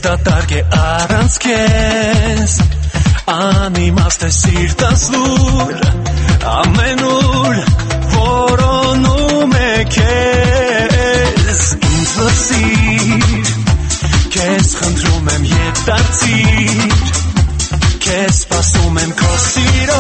դատարկ է առանց քեզ անիմաստ է սիրտս լուր ամենուր որոնում է քեզ ինձ լսիր քեզ խնդրում եմ ետ դարձիր քեզ սպասում եմ քո սիրո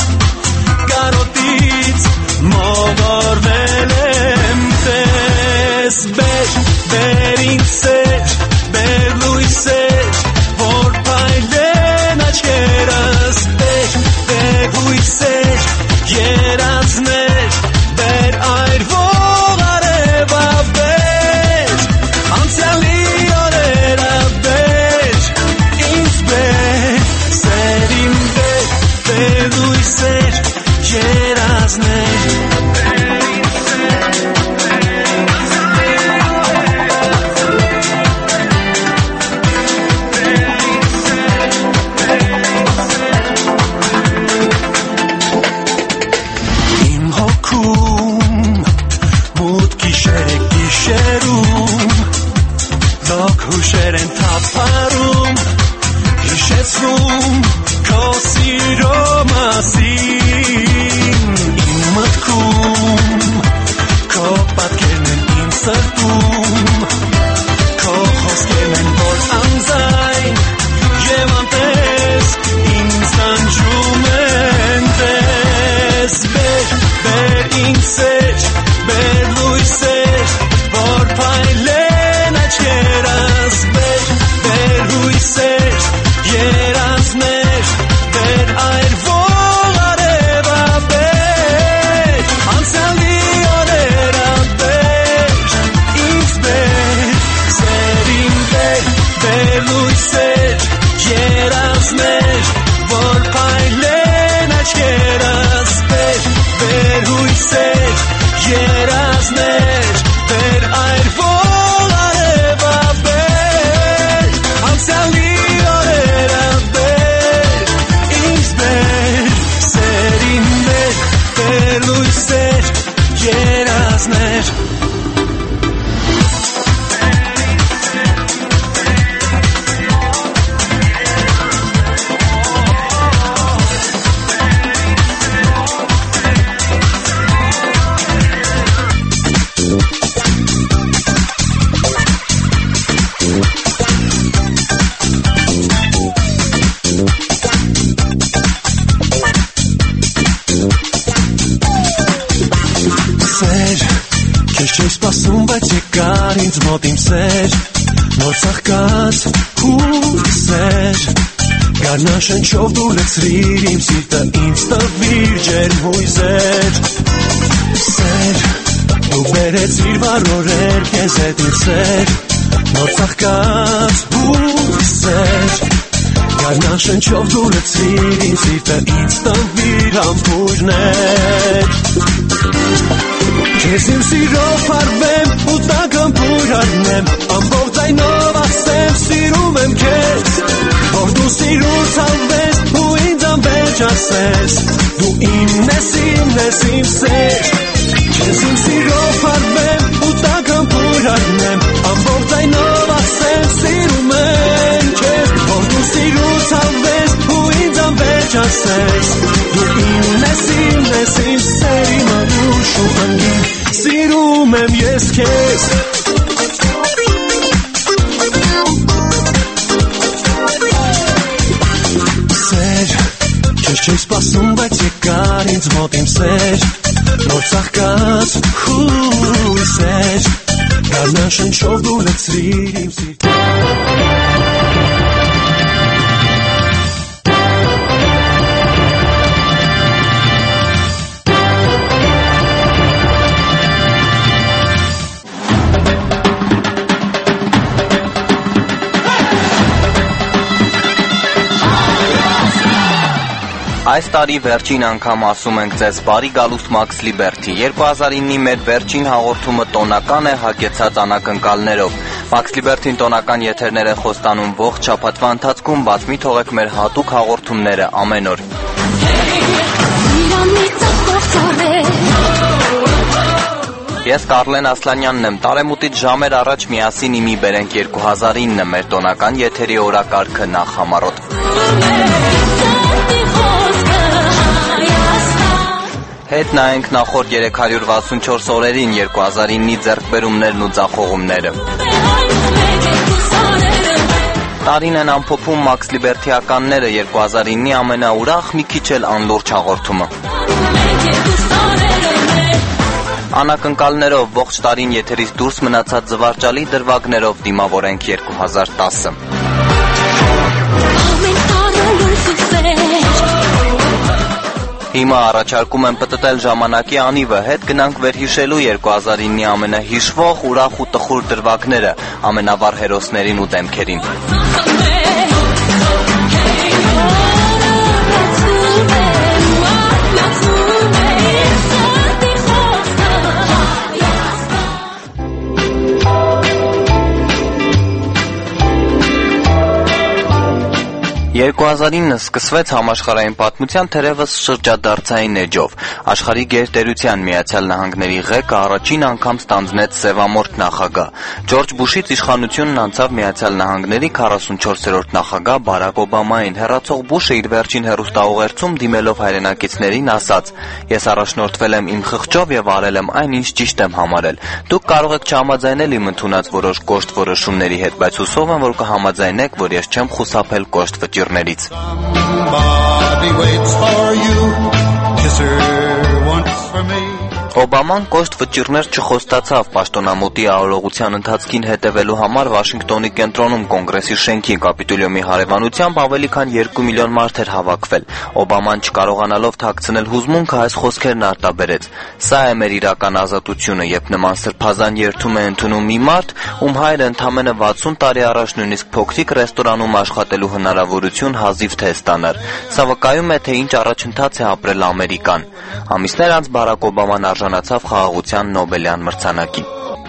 կարոտից մոլորվել եմ տես բեր ինձ սեր բեր լույսեր որ փայլեն աչքերս բեր հույսեր երազներ բեր այրվող արևաբեր անցյալի օրերը բեր ինձ բեր սերիմ բեր լույսեր երազներ Հուշեր են թափարում հիշեցնում քո սիրո մասին իմ մտքում քո պատկերն են իմ սրտում քո խոսքերն են որ անձայն և անտես ինձ տանջում են տես բեր ինձ սեր բեր լույսեր որ փայլեն աչքերս բեր հույսեր երազներ բեր այրվող արևաբեր անցյալի օրերը բեր ինձ բեր սերին բեր լույսեր երազներ որ փայլեն աչքերս բեր հույսեր երազներ բեր այրվող արևաբեր անցյալի օրերը բեր ինձ բեր սերին բեր լույսեր երազներ Սպասում, բայց եկար ինձ մոտ իմ սեր նոր ծաղկած հույսեր գարնաշնչով դու լցրիր իմ սիրտը ինձ տվիր ջերմ հույսեր սեր դու բերեցիր վառորեր քեզ հետ իմ սեր նոր ծաղկած հույսեր գարնաշնչով դու լցրիր իմ սիրտը ինձ տվիր համբույրներ Քեզ իմ սիրով հարվեմ ու տակամբույր առնեմ ամբողջ ձայնով ասեմ սիրում եմ քեզ որ դու սիրուց հավես ու ինձ անվերջ ասես դու իմն ես իմ սեր Քեզ իմ սիրով հարվեմ ու տակամբույր առնեմ ամբողջ ձայնով ասեմ սիրում եմ քեզ որ դու սիրուց հավես ու ինձ անվերջ ասես դու իմն ես իմ սեր իմ անուշ ու հանգին Սիրում եմ ես քեզ Սեր Քեզ չի սպասում բայց եկար ինձ մոտ իմ սեր Նոր ծաղկած հույսեր Գարնաշնչով դու լցրիր իմ սիրտը Այս տարի վերջին անգամ ասում ենք ձեզ բարի գալուստ Մաքս Լիբերթի 2009-ի մեր վերջին հաղորդումը տոնական է հագեցած անակնկալներով Մաքս Լիբերթին տոնական եթերներ է խոստանում ողջ շաբաթվա ընթացքում բաց մի թողեք մեր հատուկ հաղորդումները ամեն օր Ես Կարլեն Ասլանյանն եմ, տարեմուտից ժամեր առաջ միասին իմի բերենք 2009 մեր տոնական եթերի օրակարգը նախ համառոտ։ Հետ նայենք նախորդ 364 օրերին 2009-ի ձեռքբերումներն ու ձախողումները։ Տարին են ամփոփում Max Liberty-ականները 2009-ի ամենաուրախ մի քիչ էլ անլուրջ հաղորդումը։ Անակնկալներով ողջ տարին եթերից դուրս մնացած զվարճալի դրվագներով դիմավորենք 2010-ը։ Հիմա առաջարկում եմ պտտել ժամանակի անիվը, հետ գնանք վերհիշելու 2009-ի ամենահիշվող, ուրախ ու տխուր դրվագները, ամենավառ հերոսներին ու դեմքերին։ «2009-ը սկսվեց համաշխարհային պատմության թերևս շրջադարձային էջով։ Աշխարհի գերտերության Միացյալ Նահանգների ղեկը առաջին անգամ ստանձնեց սևամորթ նախագահ։ Ջորջ Բուշից իշխանությունն անցավ Միացյալ Նահանգների 44-րդ նախագահ Բարակ Օբամային։ Հեռացող Բուշը իր վերջին հեռուստաուղերձում դիմելով հայրենակիցներին ասաց. «Ես առաջնորդվել եմ իմ խղճով եւ արել եմ այն, ինչ ճիշտ եմ համարել։ Դուք կարող եք չհամաձայնել իմ ընդունած որոշ կոշտ որոշումների հետ, բայց հուսով եմ, որ կհամաձայնեք, որ ես չեմ խուսափել կոշտ վճիռներից»։ Օբաման կոշտ վճիռներ չխոստացավ պաշտոնամուտի արարողության ընթացքին հետևելու համար Վաշինգտոնի կենտրոնում կոնգրեսի շենքի Կապիտոլիումի հարևանությամբ ավելի քան 2 միլիոն մարդ էր հավաքվել։ Օբաման չկարողանալով թաքցնել հուզմունքը այս խոսքերն արտաբերեց. «Սա է մեր իրական ազատությունը, երբ նման սրբազան երթում է ընդունում մի մարդ, ում հայրը ընդամենը 60 տարի առաջ նույնիսկ փոքրիկ ռեստորանում աշխատելու հնարավորություն հազիվ թե ստանար։ Սա վկայում է, թե ինչ առաջընթաց է ապրել Ամերիկան»։ Ամիսներ անց Բարակ Օբաման արժանացավ խաղաղության Նոբելյան մրցանակի։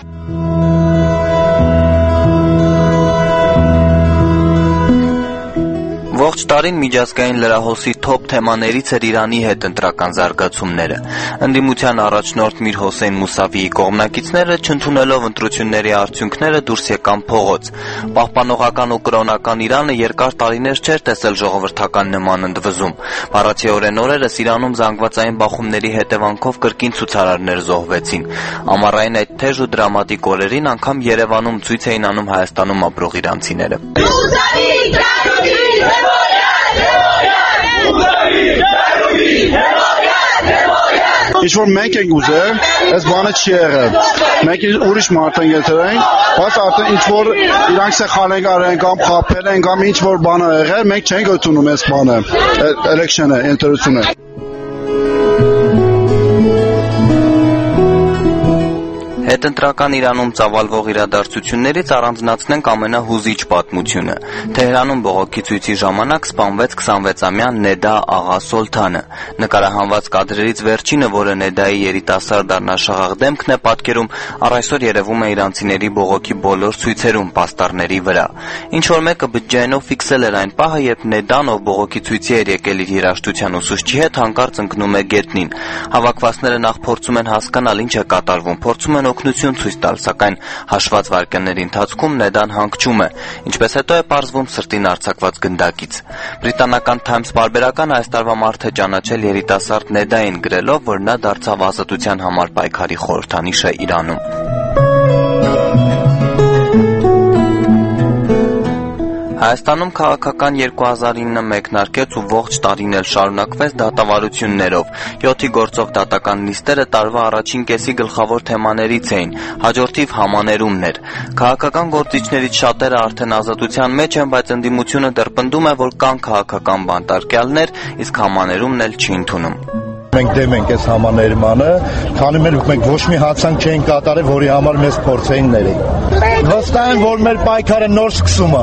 Ողջ տարին միջազգային լրահոսի թոփ թեմաներից էր Իրանի հետ ընտրական զարգացումները։ Ընդդիմության առաջնորդ Միր Հոսեյն Մուսավիի կողմնակիցները չընդունելով ընտրությունների արդյունքները դուրս եկան փողոց։ Պահպանողական ու կրոնական Իրանը երկար տարիներ չէր տեսել ժողովրդական նման ընդվզում։ Բառացիորեն օրերս Իրանում զանգվածային բախումների հետևանքով կրկին ցուցարարներ զոհվեցին։ Ամառային այդ թեժ ու դրամատիկ օրերին անգամ Երևանում ցույց էին անում Հայաստանում ապրող իրանցիները։ Ինչ որ մենք ենք ուզել, այս բանը չի եղել։ Մենք ուրիշ մարդ ենք եթերային, բայց արդեն ինչ որ իրանք սխալ են արել կամ խաբել են կամ ինչ որ բան ա եղել, մենք չենք ընդունում այս բանը, էլեկշենը, ընտրությունը։ Հետընտրական Իրանում ծավալվող իրադարձություններից առանձնացնենք ամենահուզիչ պատմությունը։ Թեհրանում բողոքի ցույցի ժամանակ սպանվեց 26-ամյա Նեդա Աղա Սոլթանը։ Նկարահանված կադրերից վերջինը, որը Նեդայի երիտասարդ առնաշաղախ դեմքն է պատկերում, առայսօր երևում է իրանցիների բողոքի բոլոր ցույցերում, պաստառների վրա։ Ինչ որ մեկը բջջայինով ֆիքսել էր այն պահը, երբ Նեդան, ով բողոքի ցույցի էր եկել իր երաժշտության ուսուցչի հետ, հանկարծ ընկնում է գետնին։ Հավաքվածները նախ փորձում են հասկանալ ինչ է կատարվում, փորձում են օգնություն ցույց տալ, սակայն հաշված վայրկյանների ընթացքում Նեդան հանգչում է, ինչպես հետո է պարզվում սրտին արձակված գնդակից։ Բրիտանական Times պարբերական այս տարվա մարդ է ճանաչել երիտասարդ Նեդային, գրելով, որ նա դարձավ ազատության համար պայքարի խորհրդանիշը Իրանում։ Հայաստանում քաղաքական 2009-ը մեկնարկեց ու ողջ տարին էլ շարունակվեց դատավարություններով։ 7-ի գործով դատական նիստերը տարվա առաջին կեսի գլխավոր թեմաներից էին, հաջորդիվ համաներումն էր։ Քաղաքական գործիչներից շատերը արդեն ազատության մեջ են, բայց ընդդիմությունը դեռ պնդում է, որ կան քաղաքական բանտարկյալներ, իսկ համաներումն էլ չի ընդունում։ Մենք դեմ ենք այս համաներմանը, քանի մենք ոչ մի հացանք չենք կատարել, որի համար մեզ փորձեին ներեն։ Վստահ եմ, որ մեր պայքարը նոր սկսում է։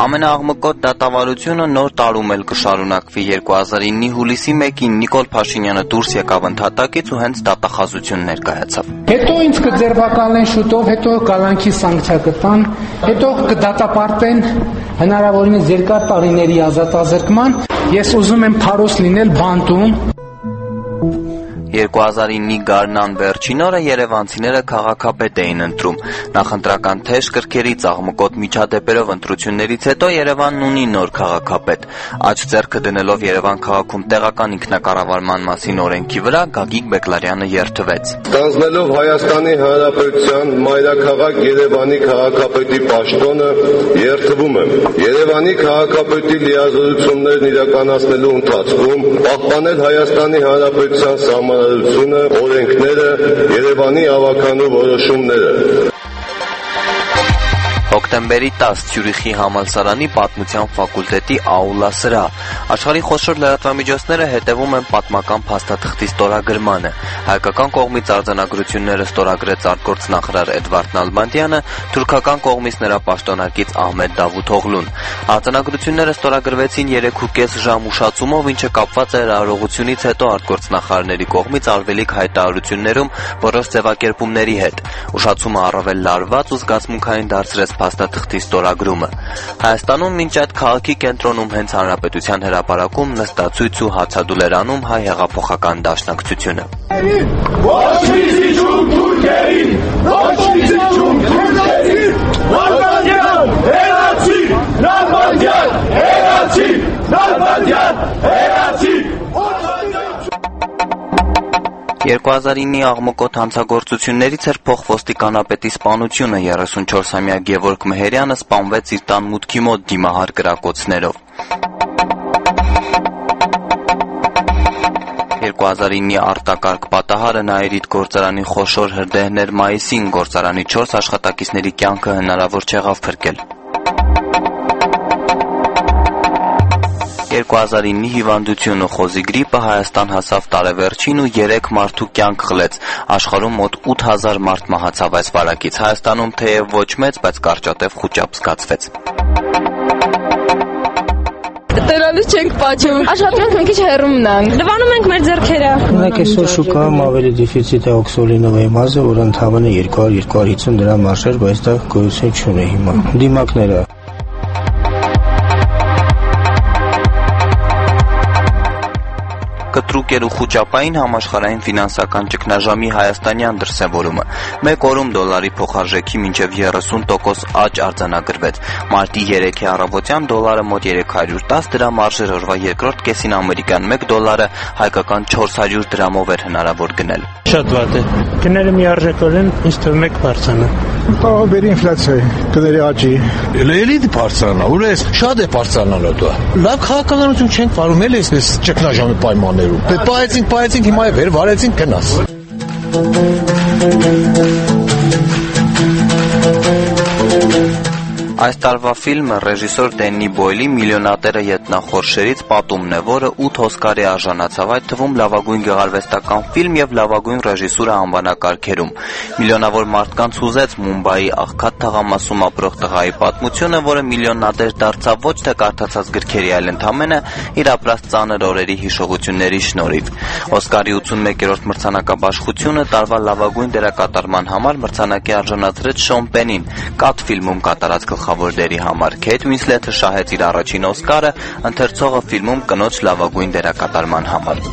Ամենաաղմկոտ դատավարությունը նոր տարում էլ կշարունակվի 2009-ի հուլիսի 1-ին Նիկոլ Փաշինյանը դուրս եկավ ընդհատակից ու հենց դատախազություն ներկայացավ։ Հետո ինձ կձերբակալեն շուտով, հետո կալանքի սանկցիա կտան, հետո կդատապարտեն հնարավորինս երկար տարիների ազատազրկման։ Ես ուզում եմ փարոս լինել բանտում։ 2009-ի գարնան վերջին օրը երևանցիները քաղաքապետ էին ընտրում։ Նախընտրական թեժ կրքերից աղմկոտ միջադեպերով ընտրություններից հետո Երևանն ունի նոր քաղաքապետ։ Աջ ձեռքը դնելով Երևան քաղաքում տեղական ինքնակառավարման մասին օրենքի վրա Գագիկ Բեկլարյանը երթվեց։ Ստանձնելով Հայաստանի Հանրապետության մայրաքաղաք Երևանի քաղաքապետի պաշտոնը երթվում եմ Երևանի քաղաքապետի լիազորություններն իրականացնելու ընթացքում պահպանել Հայաստանի Հանրապետության սահմանադրությունը, օրենքները, Երևանի ավականու որոշումները։ Հոկտեմբերի 10 Ցյուրիխի համալսարանի պատմության ֆակուլտետի աուլա սրահ։ Աշխարհի խոշոր լրատվամիջոցները հետևում են պատմական փաստաթղթի ստորագրմանը։ Հայկական կողմից արձանագրությունները ստորագրեց արտգործնախարար Էդվարդ Նալբանդյանը, թուրքական կողմից նրա պաշտոնակից Ահմեդ Դավութօղլուն։ Արձանագրությունները ստորագրվեցին 3.5 ժամ ուշացումով, ինչը կապված էր արարողությունից հետո արտգործնախարարների կողմից արվելիք հայտարարություններում որոշ ձևակերպումների հետ։ Ուշացումը առավել լարված ու զգացմունքային դարձրեց փաստաթղթի ստորագրումը։ Հայաստանում մինչ այդ քաղաքի կենտրոնում հենց Հանրապետության հրապարակում նստացույց ու հացադուլ էր անում հայ հեղափոխական դաշնակցությունը։ Նալբանդյան, հերացի 2009-ի աղմկոտ հանցագործություններից էր փոխոստիկանապետի սպանությունը։ 34-ամյա Գևորգ Մեհերյանը սպանվեց իր տան մուտքի մոտ դիմահար կրակոցներով։ 2009-ի արտակարգ պատահարը Նաիրիդ գործարանի խոշոր հրդեհներ մայիսին գործարանի 4 աշխատակիցների կյանքը հնարավոր չեղավ փրկել։ 2009-ի հիվանդությունը խոզի գրիպը Հայաստան հասավ տարեվերջին ու 3 մարդու կյանք խլեց։ Աշխարհում մոտ 8000 մարդ մահացավ այս վարակից։ Հայաստանում թեև ոչ մեծ, բայց կարճատև խուճապ զգացվեց։ Տերալուց չենք պատճում։ Աշխատանք մենք քիչ հեռու մնանք։ Լվանում ենք մեր ձեռքերը։ Մենք այսօր շուկայում ավելի դեֆիցիտ է օքսոլինովի մազը, որ ընդհանրապես 200-250 դրամ արժեր, բայց դա գոյություն չունի հիմա։ Դիմակները կտրուկ էր ու խուճապային համաշխարհային ֆինանսական ճգնաժամի հայաստանյան դրսևորումը։ Մեկ օրում դոլարի փոխարժեքի մինչև 30% աճ արձանագրվեց։ Մարտի 3-ի առավոտյան դոլարը մոտ 310 դրամ արժեր, օրվա երկրորդ կեսին ամերիկյան 1 դոլարը հայկական 400 դրամով էր հնարավոր գնել։ Շատ վատ է։ Գները միարժեքորեն ինձ թվում է բարձրանա։ Կարող է բերի ինֆլյացիայի, գների աճի։ Էլի բարձրանա, ուր է շատ է բարձրանալու դա։ Լավ քաղաքականություն չենք վարում էլ այսպես ճգնաժամի պայմաններում։ Դե պայեցինք, հիմա է վեր վարեցինք գնաս։ Այս տարվա ֆիլմը ռեժիսոր Դեննի Բոյլի «Միլիոնատերը ետնախորշերից» պատումն է, որը 8 Օսկարի արժանացավ, այդ թվում լավագույն գեղարվեստական ֆիլմ եւ լավագույն ռեժիսուրա անվանակարգերում։ Միլիոնավոր մարդկանց հուզեց Մումբայի աղքատ թաղամասում ապրող տղայի պատմությունը, որը միլիոնատեր դարձավ ոչ թե կարդացած գրքերի, այլ ընդամենը իր ապրած ծանր օրերի հիշողությունների շնորհիվ։ Օսկարի 81-րդ մրցանակաբաշխությունը տարվա լավագույն դերակատարման համար մրցանակի արժանացրեց Շոն Պենին, Կաթ ֆիլմում կատարած գլխավոր դերի համար։ Քեյթ Ուինսլեթը շահեց իր առաջին Օսկարը, ընթերցողը ֆիլմում կնոջ լավագույն դերակատարման համար։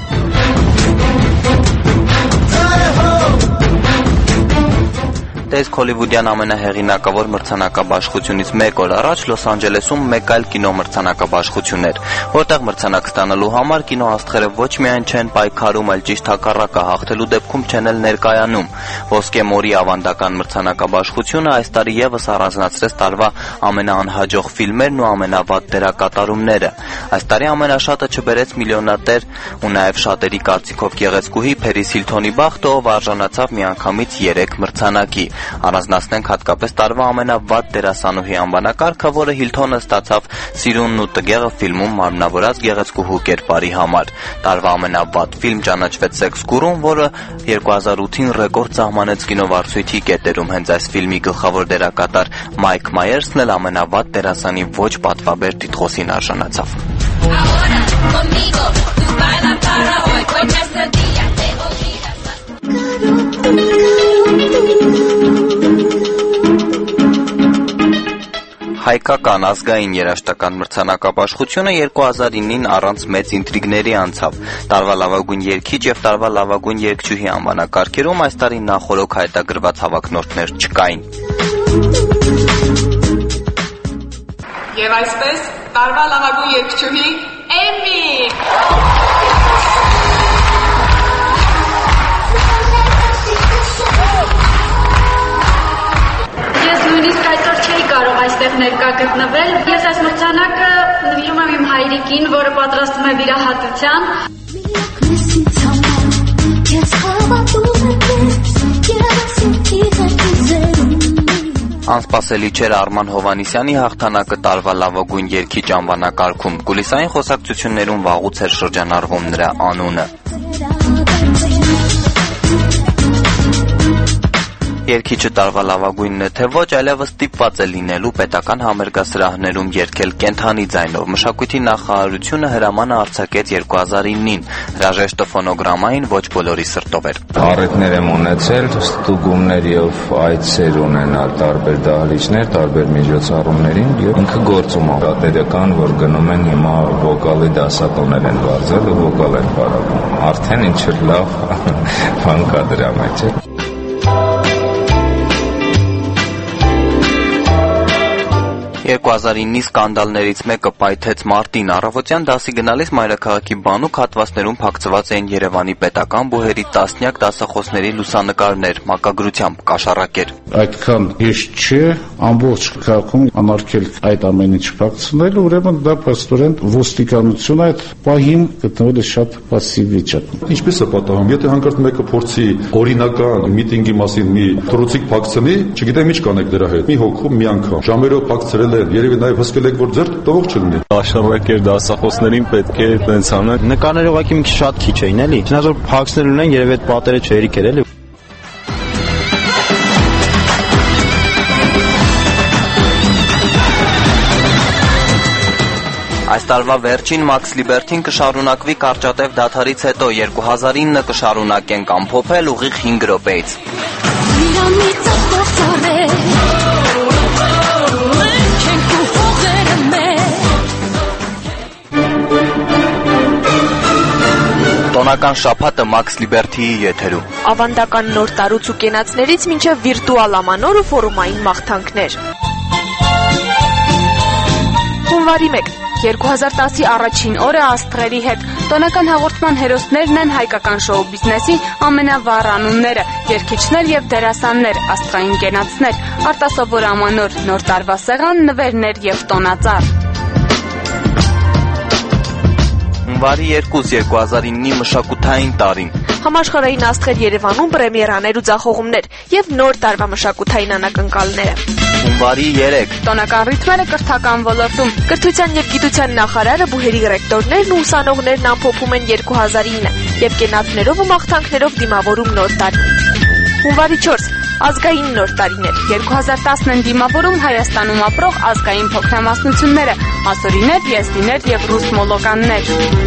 Տեսք հոլիվուդյան ամենահեղինակավոր մրցանակաբաշխությունից մեկ օր առաջ Լոս Անջելեսում մեկ այլ կինո մրցանակաբաշխություն էր, որտեղ մրցանակ ստանալու համար կինոաստղերը ոչ միայն չեն պայքարում, այլ ճիշտ հակառակը, հաղթելու դեպքում չեն էլ ներկայանում։ Ոսկե մորի ավանդական մրցանակաբաշխությունը այս տարի եւս առանձնացրեց տարվա ամենաանհաջող ֆիլմերն ու ամենավատ դերակատարումները։ Այս տարի ամենաշատը չբերեց միլիոնատեր ու նաեւ շատերի կարծիքով գեղեցկուհի Փերիս Հիլթոնի բախտը, ով արժանացավ միանգամից 3 մրցանակի։ Առանձնացնենք հատկապես տարվա ամենավատ դերասանուհի անվանակարգը, որը Հիլթոնը ստացավ Սիրունն ու տգեղը ֆիլմում մարմնավորած գեղեցկուհու կերպարի համար։ Տարվա ամենավատ ֆիլմ ճանաչվեց Սեքս Գուրուն, որը 2008-ին ռեկորդ սահմանեց կինովարձույթի կետերում։ Հենց այս ֆիլմի գլխավոր դերակատար Մայք Մայերսն էլ ամենավատ դերասանի ոչ պատվաբեր տիտղոսին արժանացավ։ Հայկական ազգային երաժշտական մրցանակաբաշխությունը 2009-ին առանց մեծ ինտրիգների անցավ։ Տարվա լավագույն երգիչ եւ տարվա լավագույն երգչուհի անվանակարգերում այս տարի նախորոք հայտագրված հավակնորդներ չկային։ Եվ այսպես տարվա լավագույն երգչուհի Էմի։ Ես նույնիսկ այսօր չէի կարող այստեղ ներկա գտնվել։ Ես այս մրցանակը նվիրում եմ իմ հայրիկին, որը պատրաստում է վիրահատության։ Անսպասելի չէր Արման Հովանիսյանի հաղթանակը տարվա լավագույն երգիչ անվանակարգում։ Կուլիսային խոսակցություններում վաղուց էր շրջանառվում նրա անունը։ Երգիչը տարվա լավագույնն է թե ոչ, այլևս ստիպված է լինելու պետական համերգասրահներում երգել կենդանի ձայնով։ Մշակույթի նախարարությունը հրամանը արձակեց 2009-ին։ Հրաժեշտը ֆոնոգրամային ոչ բոլորի սրտով էր։ Առիթներ եմ ունեցել, ստուգումներ եւ այցեր ունենալ տարբեր դահլիճներ, տարբեր միջոցառումներին եւ ինքը գործում է ռադերական, որ գնում են հիմա վոկալի դասատոներ են վարձել ու վոկալ են բարակում։ Արդեն ինչ լավ բան կա դրա մեջ։ 2009-ի սկանդալներից մեկը պայթեց մարտին։ Առավոտյան դասի գնալիս մայրաքաղաքի բանուկ հատվածներում փակցված էին Երևանի պետական բուհերի տասնյակ դասախոսների լուսանկարներ, մակագրությամբ կաշառակեր։ Այդքան հեշտ չէ ամբողջ քաղաքում անարգել այդ ամեն ինչ փակցնել, ուրեմն դա փաստորեն ոստիկանությունը այդ պահին գտնվել է շատ պասիվ վիճակում։ Ինչպես է պատահում, եթե հանկարծ մեկը փորձի օրինական միտինգի մասին մի թռուցիկ փակցնի, չգիտեմ ինչ կանեք դրա հետ։ Մի հոգում մի անգամ ժամերով փակցրել են, երևի նաև հսկել եք, որ ձեր տվող չլինի։ Աշառակեր դասախոսներին պետք է տենց անել։ Նկարները ուղղակի մի քիչ շատ քիչ էին, էլի։ Չնայած որ փակցնել ունեն, երևի այդ պատերը չերիկ էր, էլի։ Այս տարվա վերջին Max Liberty-ն կշարունակվի կարճատև դադարից հետո 2009-ը կշարունակենք ամփոփել ուղիղ 5 րոպեից։ Տոնական շաբաթը Max Liberty-ի եթերում։ Ավանդական նոր տարուց ու կենացներից մինչև վիրտուալ ամանոր ու ֆորումային մաղթանքներ։ Հունվարի 1 2010-ի առաջին օրը աստղերի հետ տոնական հաղորդման հերոսներն են հայկական շոու բիզնեսի ամենավառ անունները, երգիչներ եւ դերասաններ, աստղային կենացներ, արտասովոր ամանոր, նոր տարվա սեղան, նվերներ եւ տոնածառ։ Հունվարի 2 2009-ի մշակութային տարին։ Համաշխարհային աստղեր Երևանում պրեմիերաներ ու ձախողումներ եւ նոր տարվա մշակութային անակնկալները։ Հունվարի 3 տոնական ռիթմերը կրթական ոլորտում։ Կրթության եւ գիտության նախարարը բուհերի ռեկտորներն ու ուսանողներն ամփոփում են 2009 եւ կենացներով ու մաղթանքներով դիմավորում նոր տարի։ Հունվարի 4 ազգային նոր տարիներ 2010-ն դիմավորում Հայաստանում ապրող ազգային փոքրամասնությունները, ասորիներ, եզդիներ եւ ռուս մոլոկաններ։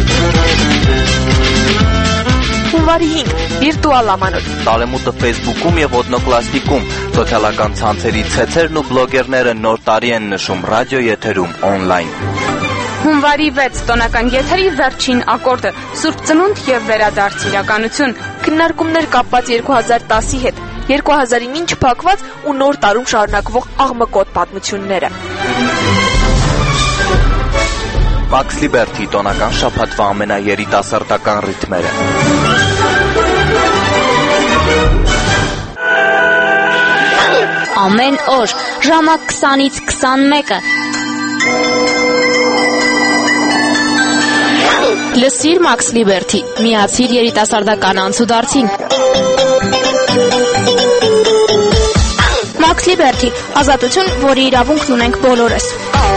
Հունվարի 5 վիրտուալ ամանոր։ Տալեմուտը Facebook-ում եւ Օդնոկլասնիկում, սոցիալական ցանցերի ցեցերն ու բլոգերները նոր տարի են նշում ռադիո եթերում on-line։ Հունվարի 6 տոնական եթերի վերջին ակորդը, Սուրբ Ծնունդ եւ վերադարձ իրականություն։ Քննարկումներ կապված 2010-ի հետ, 2009-ին չփակված ու նոր տարում շարունակվող աղմկոտ պատմությունները։ Max Liberty տոնական շաբաթվա ամենաերիտասարդական ռիթմերը։ Ամեն օր ժամը 20-ից 21-ը լսիր Max Liberty, միացիր երիտասարդական անցուդարձին։ Max Liberty, ազատություն, որի իրավունքն ունենք բոլորս։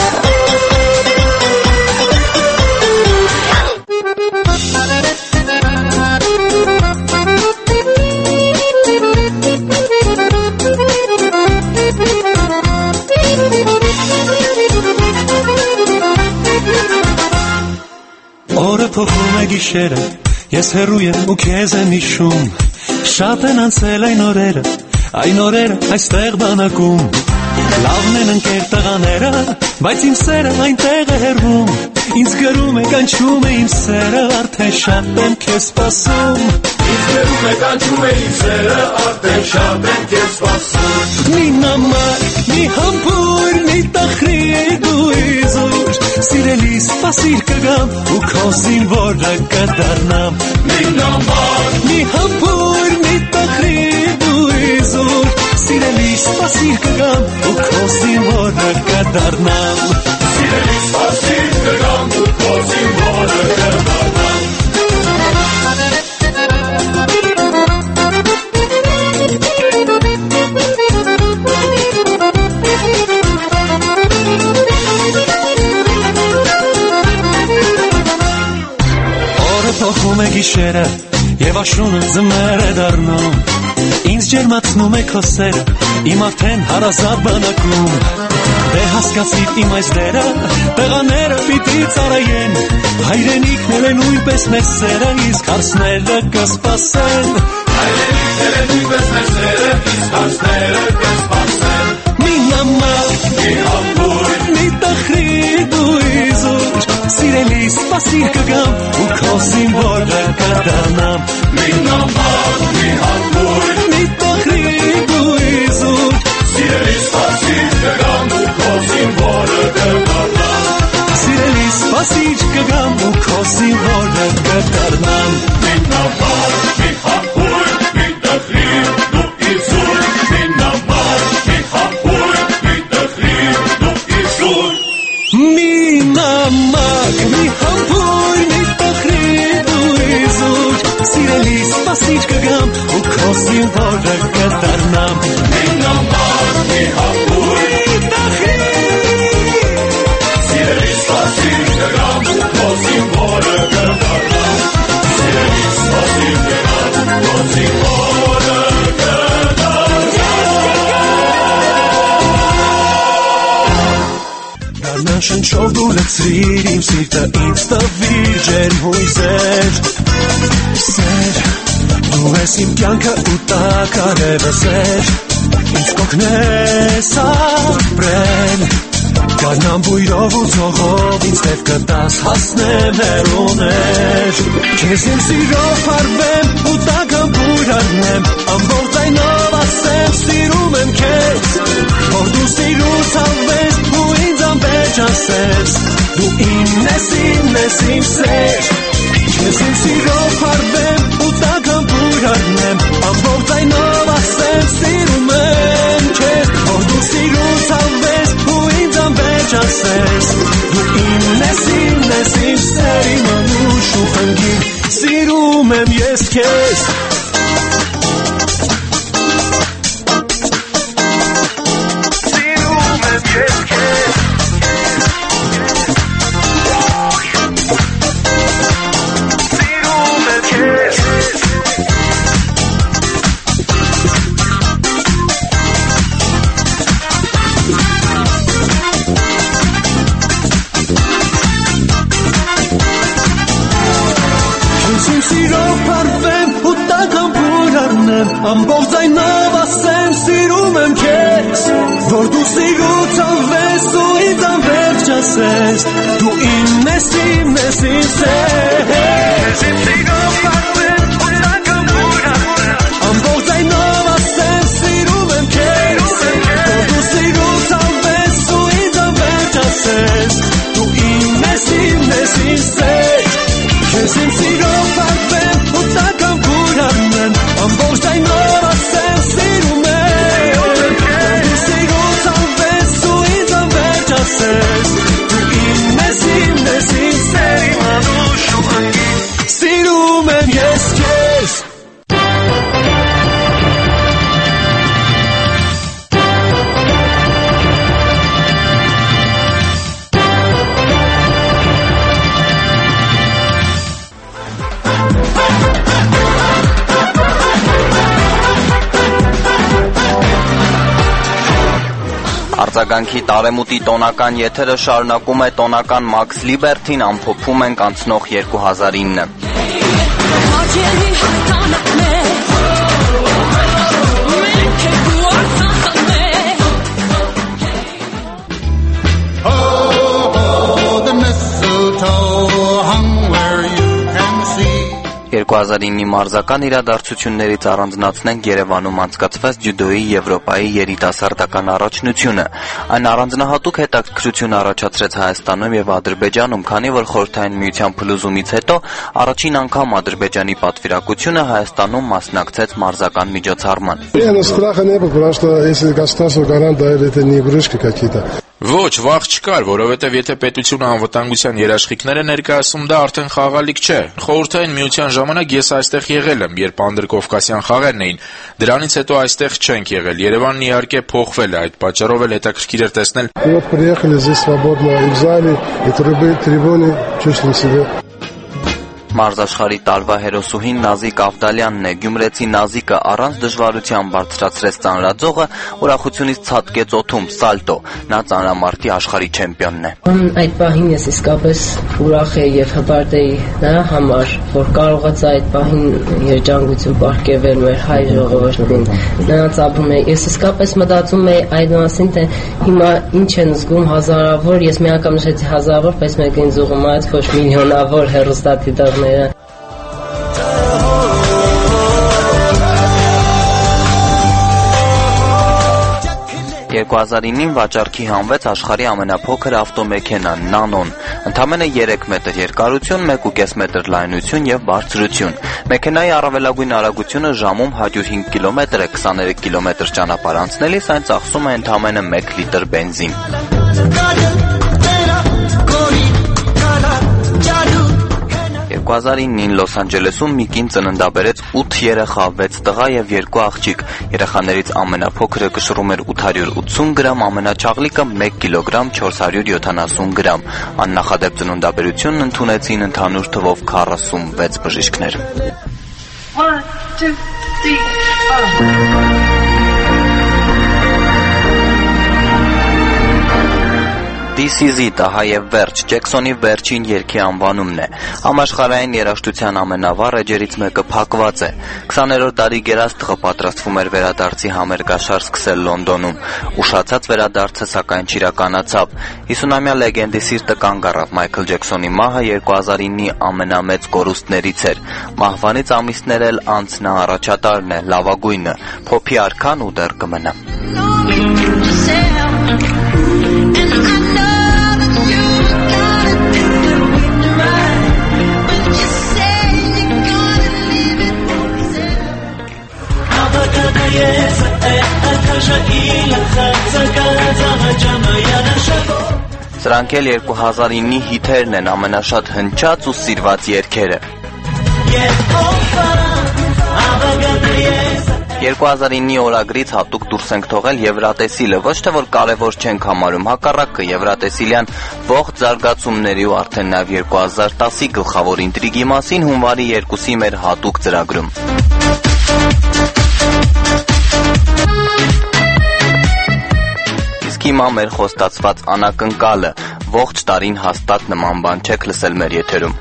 Օրը փոխում է գիշերը, ես հեռու եմ ու քեզ եմ հիշում, շատ են անցել այն օրերը այստեղ բանակում, լավն են ընկեր տղաները, բայց իմ սերը այնտեղ է հեռվում, ինձ գրում է կանչում է իմ սերը, արդեն շատ եմ քեզ սպասում, ինձ գրում է կանչում է իմ սերը, արդեն շատ եմ քեզ սպասում, մի նամակ, մի համբույր, մի տխրի դու իզուր, սիրելի սպասիր կգամ ու քո զինվորը կդառնամ, մի նամակ, մի համբույր, մի տխրի դու իզուր, սիրելի սպասիր կգամ ու քո զինվորը կդառնամ, սիրելի սպասիր կգամ ու քո զինվորը կդառնամ։ Փոխում է գիշերը եւ աշունը ձմեռ է դառնում, ինձ ջերմացնում է քո սերը, իմ արդեն հարազատ բանակում, դե հասկացիր իմ այս դերը, տղաները պիտի ծառայեն, հայրենիքն են նույնպես մեր սերը, իսկ հարցները կսպասեն, հայրենիքն են նույնպես մեր սերը, իսկ հարցները կսպասեն, մի նամակ, մի համբույր, մի տխրի դու իզուր, սիրելի սպասիր կգամ ու քո զինվորը կդառնամ, մի նամակ, մի համբույր, մի տխրի դու իզուր, սիրելի սպասիր կգամ ու քո զինվորը կդառնամ, սիրելի սպասիր կգամ ու քո զինվորը կդառնամ, մի նամակ, մի համբույր, մի տխրի դու իզուր, մի նամակ, մի համբույր, մի տխրի դու իզուր, մի նամակ, մի համբույր, մի տխրի դու իզուր, սիրելի սպասիր կգամ ու քո զինվորը կդառնամ, մի նամակ, մի համբույր, մի տխրի, սիրելի սպասիր կգամ ու քո զինվորը կդառնամ, սիրելի սպասիր կգամ ու քո զինվորը կդառնամ, շնչով դու լցրիր իմ սիրտը, ինձ տվիր ջերմ հույսեր, սեր, դու ես իմ կյանքը ու տակ արևը ինձ կօգնես ապրել, գարնան բույրով ու ծողով ինձ տև կտաս հասնեմ հեռուներ, քեզ իմ սիրով արվեմ ու տակամ բույր առնեմ, ամբողջ այնով ասեմ սիրում եմ քեզ, որ դու սիրուց հավես ու ինձ անվերջ ասես, դու իմն ես իմ սեր, քեզ իմ սիրով արվեմ ու տակամ բույր առնեմ, ամբողջ այնով ասեմ սիրում եմ քեզ, որ դու սիրուց հավես ու ինձ անվերջ ասես, դու իմն ես իմ սեր, իմ անուշ ու անգին, սիրում եմ ես քեզ, ամբողջ այնով ասեմ սիրում եմ քեզ, որ դու սիրուց անվես ու ինձ անվերջ ասես, դու իմն ես իմ սեր, քեզ իմ սիրով արվեմ ու տակամ բույր առնեմ, ամբողջ այնով ասեմ սիրում եմ քեզ, որ դու սիրուց անվես ու ինձ անվերջ ասես, դու իմն ես իմ սեր, քեզ իմ սիրով արվեմ ու տակամ բույր առնեմ, ամբողջ այնով ասեմ սիրում եմ, դու սիրուց անվես ու ինձ անվերջ ասես, դու իմն ես իմ սեր, իմ անուշ ու անգին, Արձագանքի տարեմուտի տոնական եթերը շարունակում է տոնական Max Liberty-ն, ամփոփում ենք անցնող 2009-ը։ Հա 2009-ի մարզական իրադարձություններից առանձնացնենք Երևանում անցկացված ջյուդոյի Եվրոպայի երիտասարդական առաջնությունը։ Այն առանձնահատուկ հետաքրքրություն առաջացրեց Հայաստանում եւ Ադրբեջանում, քանի որ Խորհրդային Միության փլուզումից հետո առաջին անգամ Ադրբեջանի պատվիրակությունը Հայաստանում մասնակցեց մարզական միջոցառման։ Ոչ, վաղ չկար, որովհետև եթե պետությունը անվտանգության երաշխիքներ է ներկայացում, դա արդեն խաղալիք չէ։ Խորհրդային Միության ժամանակ ես այստեղ եղել եմ, երբ անդրկովկասյան խաղերն էին։ Դրանից հետո այստեղ չենք եղել։ Երևանն իհարկե փոխվել է, այդ պատճառով էլ հետաքրքիր էր տեսնել։ Մարզաշխարհի տարվա հերոսուհին Նազիկ Ավդալյանն է։ Գյումրեցի Նազիկը առանց դժվարության բարձրացրեց ծանրաձողը, ուրախությունից ցատկեց օդում սալտո։ Նա ծանրամարտի աշխարհի չեմպիոնն է։ Այդ պահին ես իսկապես ուրախ էի եւ հպարտ էի նրա համար, որ կարողացա այդ պահին երջանկություն պարգևել մեր հայ ժողովրդին։ Նրանց ապրում էի։ Ես իսկապես մտածում էի այդ մասին, թե հիմա ինչ են զգում հազարավոր, ես մի անգամ նշեցի հազարավոր, բայց մեկ ինձ ուղղում այդ ոչ միլիոնավոր հեռուստադիտողներ 2009-ին վաճառքի հանվեց աշխարհի ամենափոքր ավտոմեքենան՝ Նանոն։ Ընդամենը 3 մետր երկարություն, 1.5 մետր լայնություն եւ բարձրություն։ Մեքենայի առավելագույն արագությունը ժամում 105 կիլոմետր է, 23 կիլոմետր ճանապարհ անցնելիս այն ծախսում է ընդամենը 1 լիտր բենզին։ 2009-ին Լոս Անջելեսում մի կին ծննդաբերեց 8 երեխա, 6 տղա եւ 2 աղջիկ։ Երեխաներից ամենափոքրը կշռում էր 880 գրամ, ամենաչաղլիկը 1 կիլոգրամ 470 գրամ։ Աննախադեպ ծննդաբերությունն ընդունեցին ընդհանուր թվով 46 բժիշկներ։ 1, 2, 3, This is it, ահա եւ վերջ, Ջեքսոնի վերջին երգի անվանումն է։ Համաշխարհային երաժշտության ամենավառ էջերից մեկը փակված է։ 20-րդ դարի գերաստղը պատրաստվում էր վերադարձի համերգաշար սկսել Լոնդոնում։ Ուշացած վերադարձը սակայն չիրականացավ։ 50-ամյա լեգենդի սիրտը կանգ առավ։ Մայքլ Ջեքսոնի մահը 2009-ի ամենամեծ կորուստներից էր։ Մահվանից ամիսներ էլ անց նա առաջատարն է, լավագույնը, փոփի արքան ու դեռ կմնա։ Սրանք էլ 2009-ի հիթերն են, ամենաշատ հնչած ու սիրված երգերը։ 2009-ի օրագրից հատուկ դուրս ենք թողել Եվրատեսիլը, ոչ թե որ կարևոր չենք համարում, հակառակը Եվրատեսիլյան ողջ զարգացումների ու արդեն նաև 2010-ի գլխավոր ինտրիգի մասին հունվարի 2-ի մեր հատուկ ծրագրում։ Իսկ հիմա մեր խոստացված անակնկալը, ողջ տարին հաստատ նման բան չեք լսել մեր եթերում։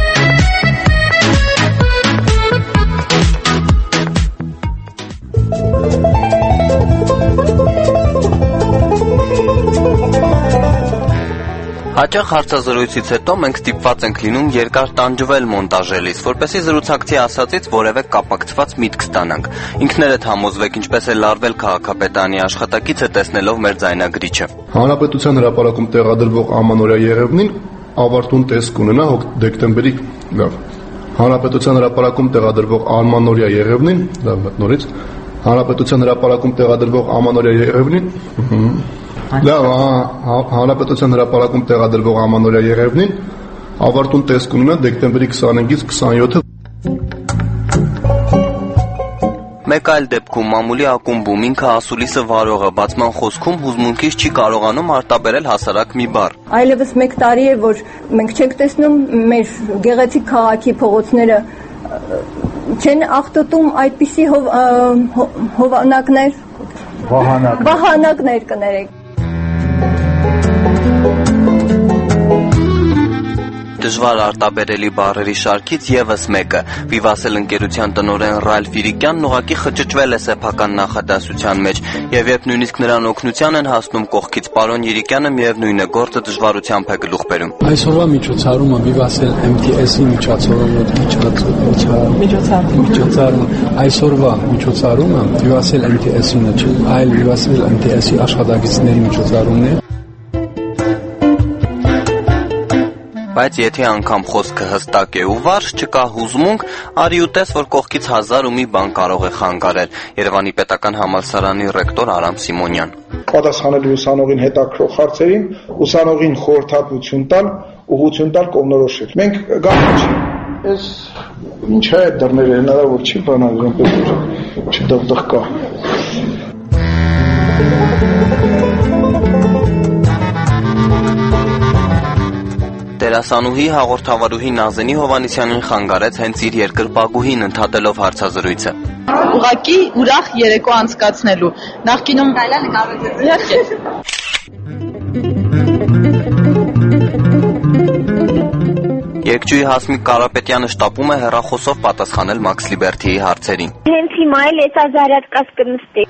Հաճախ հարցազրույցից հետո մենք ստիպված ենք լինում երկար տանջվել մոնտաժելիս, որպեսզի զրուցակցի ասածից որևէ կապակցված միտք ստանանք։ Ինքներդ համոզվեք ինչպես է լարվել քաղաքապետարանի աշխատակիցը տեսնելով մեր ձայնագրիչը։ Հանրապետության հրապարակում տեղադրվող ամանորյա երևնին ավարտուն տեսք կունենա դեկտեմբերի լավ։ Հանրապետության հրապարակում տեղադրվող ամանորյա երևնին, լավ նորից, Հանրապետության հրապարակում տեղադրվող ամանորյա երևնին Լավ, Հանրապետության հրապարակում տեղադրվող ամանորյա երևնին ավարտուն տեսք ունենա դեկտեմբերի 25-ից 27-ը։ Մեկ այլ դեպքում մամուլի ակումբում ինքը ասուլիսը վարողը բացման խոսքում հուզմունքից չի կարողանում արտաբերել հասարակ մի բառ։ Այլևս 1 տարի է, որ մենք չենք տեսնում մեր գեղեցիկ քաղաքի փողոցները չեն աղտոտում այդպիսի հովանակներ, վահանակներ կներեք։ Դժվար արտաբերելի բառերի շարքից եւս մեկը։ Վիվասել ընկերության տնօրեն Ռալֆ Իրիկյանն ուղղակի խճճվել է սեփական նախադասության մեջ, եւ երբ նույնիսկ նրան օգնության են հասնում կողքից պարոն Իրիկյանը միևնույն է գործը դժվարությամբ է գլուխ բերում։ Այսօրվա միջոցառումը Վիվասել MTS-ի միջոցառումը այսօրվա միջոցառումը Վիվասել MTS-ին չէ, այլ Վիվասել MTS-ի աշխատակիցների միջոցառումն է։ Բայց եթե անգամ խոսքը հստակ է ու վարժ, չկա հուզմունք, արի ու տես, որ կողքից հազար ու մի բան կարող է խանգարել։ Երևանի պետական համալսարանի ռեկտոր Արամ Սիմոնյան։ Պատասխանելու ուսանողին հետաքրող հարցերին, ուսանողին խորհրդատվություն տալ, ուղղություն տալ, կողմնորոշել։ Մենք գաղտնի չի։ Այս ինչ է դռները հնարավոր չի բանալ, այնպես չդղդղկա։ Դերասանուհի հաղորդավարուհի Նազենի Հովանեսյանին խանգարեց հենց իր երկրպագուհին ընդհատելով հարցազրույցը։ Ուղղակի ուրախ երեկո անցկացնելու։ Նախկինում կարելի է նկարել։ Երգչուհի Հասմիկ Կարապետյանը շտապում է հեռախոսով պատասխանել Մաքս Լիբերթիի հարցերին։ Հենց հիմա էլ էս ազարյատկաս կնստի։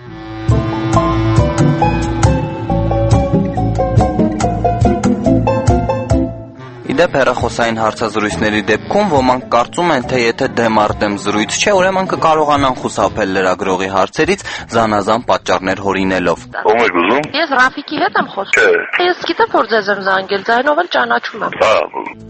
Իդեպ հեռախոսային հարցազրույցների դեպքում ոմանք կարծում են, թե եթե դեմ առ դեմ զրույց չէ, ուրեմն կկարողանան խուսափել լրագրողի հարցերից զանազան պատճառներ հորինելով։ Ո՞մ եք ուզում։ Ես Ռաֆիկի հետ եմ խոսում։ Ես գիտեմ, որ ձեզ եմ զանգել, ձայնով էլ ճանաչում եմ։ Հա։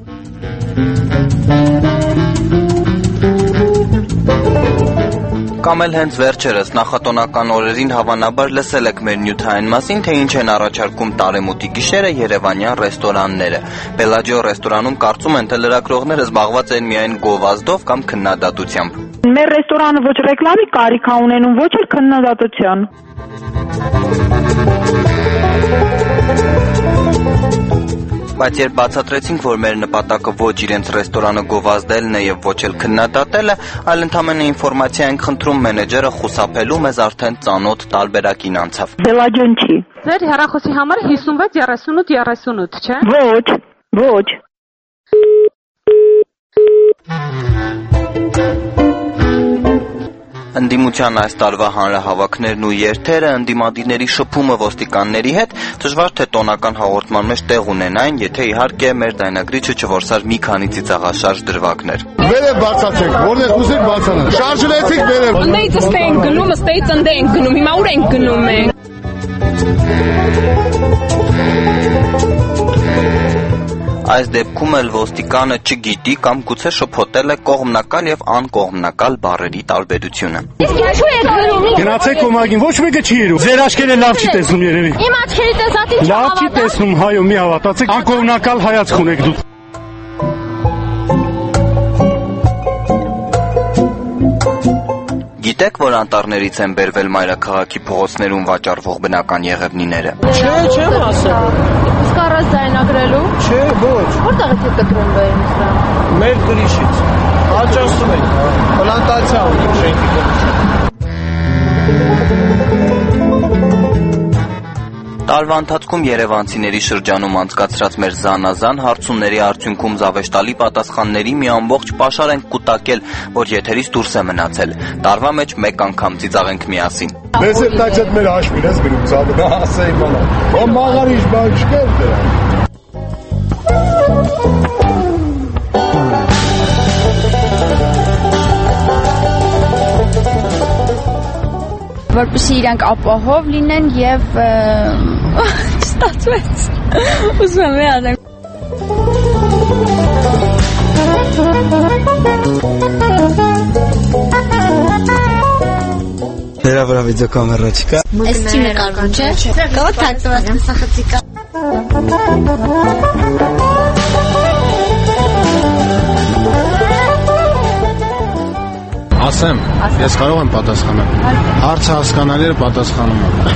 Կամ էլ հենց վերջերս նախատոնական օրերին հավանաբար լսել եք մեր նյութային մասին, թե ինչ են առաջարկում տարեմուտի գիշերը երևանյան ռեստորանները։ Բելաջիո ռեստորանում կարծում են, թե լրագրողները զբաղված են միայն գովազդով կամ քննադատությամբ։ Մեր ռեստորանը ոչ ռեկլամի կարիք է ունենում, ոչ էլ քննադատության։ Բայց երբ բացատրեցինք, որ մեր նպատակը ոչ իրենց ռեստորանը գովազդելն է եւ ոչ էլ քննադատելը, այլ ընդհանրապես ինֆորմացիա ենք խնդրում, մենեջերը խուսափելու մեզ արդեն ծանոթ տարբերակին անցավ։ Բելաջոն չի։ Ձեր հեռախոսի համարը 563838, չէ՞։ Ոչ։ Ընդդիմության այս տարվա հանրահավաքներն ու երթերը, ընդդիմադիրների շփումը ոստիկանների հետ դժվար թե տոնական հաղորդման մեջ տեղ ունենային, եթե իհարկե մեր ձայնագրիչը չորսար մի քանի ծիծաղաշարժ դրվագներ։ Վերև բացացեք, որտեղ ուզեք բացանա։ Շարժվեցիք վերև։ Ընդեից ըստ ենք գնում, ըստեից ընդ ենք գնում, հիմա ուր ենք գնում մենք։ Այս դեպքում էլ ոստիկանը չգիտի կամ գուցե շփոթել է կողմնակալ եւ անկողմնակալ բառերի տարբերությունը։ Գնացեք կոմագին, ոչ մեկը չի երու։ Ձեր աչքերը լավ չի տեսնում երևի։ Իմ աչքերի տեսածի չի լավ չի տեսնում, հայո, մի հավատացեք, անկողմնակալ հայացք ունեք դուք։ Գիտեք, որ անտառներից են բերվել մայրաքաղաքի փողոցներում վաճառվող բնական եղևնիները։ Չեմ ասել։ Իսկ առանց ձայնագրելու։ Չէ, ոչ։ Որտեղից եք կտրում բերում սրա։ Մեր գրիշից։ Աճացնում ենք։ Պլանտացիա ունենք շենքի գրիշը։ Տարվա ընթացքում երևանցիների շրջանում անցկացրած մեր զանազան հարցումների արդյունքում զավեշտալի պատասխանների մի ամբողջ պաշար ենք կուտակել, որ եթերից դուրս է մնացել։ Տարվա մեջ մեկ անգամ ծիծաղենք միասին։ Մեզ էլ տաք այդ մեր հաշվին ես գրում, ծավը ասա իմանա։ Ո մաղարիչ բան չկա դրա։ Որպեսզի իրանք ապահով լինեն եւ ստացվեց։ Ուզում եմ վերադառնալ։ Դրա վրա վիդեոկամերա չկա։ Այս չի նկարվում, չէ՞։ Կողո թաքնված սախծիկա։ Ասեմ, ես կարող եմ պատասխանել։ Հարցը հասկանալի է, պատասխանում եմ։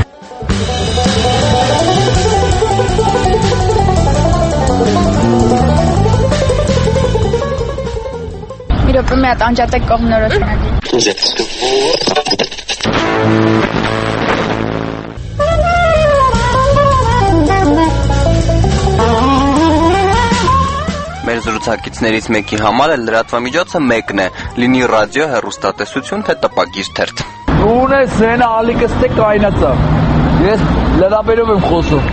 Մի րոպե մի հատ անջատեք կողմնորոշումը։ զրուցակիցներից մեկի համար էլ լրատվամիջոցը մեկն է՝ լինի ռադիո, հեռուստատեսություն, թե տպագիր թերթ։ Դու ես սենա ալիկստե կայնացա։ Ես լրաբերով եմ խոսում։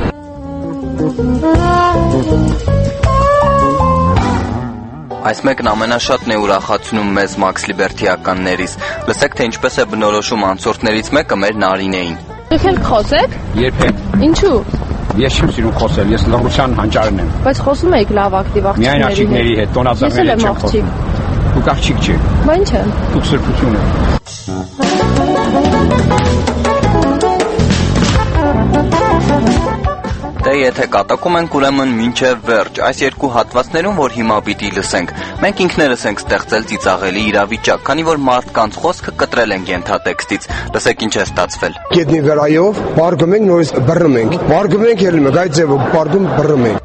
Այս մեկն ամենաշատն է ուրախացնում մեզ Max Liberty-ականներից։ Լսեք, թե ինչպես է բնորոշում անցորդներից մեկը մեր Նարինեին։ Դուք եք խոսեք։ Երբեք։ Ինչու։ Ես չեմ սիրում խոսել, ես լռության հանճարն եմ։ Բայց խոսում եք լավ ակտիվ աղջիկների հետ։ Միայն աղջիկների հետ, տոնածառների հետ չեմ խոսում։ Դուք աղջիկ չեք։ Բա ինչ է։ Դուք սրբություն Դե եթե կատակում ենք, ուրեմն մինչև վերջ, այս երկու հատվածներում, որ հիմա պիտի լսենք, մենք ինքներս ենք ստեղծել ծիծաղելի իրավիճակ, քանի որ մարդկանց խոսքը կտրել ենք ենթատեքստից։ Լսեք ինչ է ստացվել։ Գետնի վրայով բարգում ենք, նորից բռնում ենք։ Բարգում ենք ելնում ենք, այդ ձևով բարգում բռնում ենք։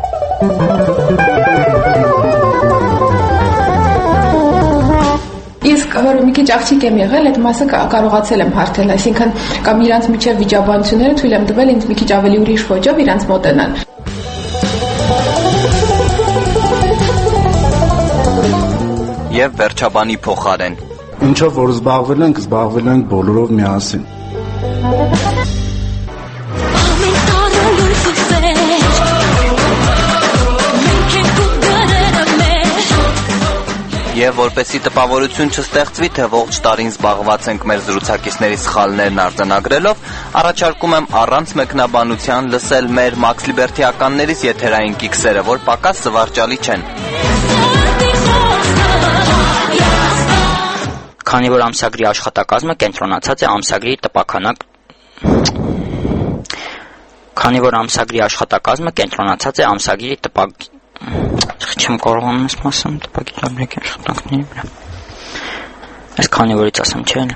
Իսկ որ մի քիչ աղջիկ եմ եղել, այդ մասը կարողացել եմ հարթել, այսինքն կամ իրանց միջև վիճաբանությունները թույլ եմ տվել ինձ մի քիչ ավելի ուրիշ ոճով իրանց մոտենալ։ Եվ վերջաբանի փոխարեն։ Ինչով որ զբաղվել ենք բոլորով միասին։ Եվ որպեսի տպավորություն չստեղծվի, թե ողջ տարին զբաղված ենք մեր զրուցակիցների սխալներն արձանագրելով, առաջարկում եմ առանց մեկնաբանության լսել մեր Max Liberty-ականներից եթերային կիքսերը, որ պակաս զվարճալի չեն։ Քանի որ ամսագրի աշխատակազմը կենտրոնացած է ամսագրի տպաքանակ Քանի որ ամսագրի աշխատակազմը կենտրոնացած է ամսագրի տպակ Չեմ կարողանում ես մասում տպագի լաբրեքի աշխատանքների վրա։ Այս քանի որից ասեմ չեն։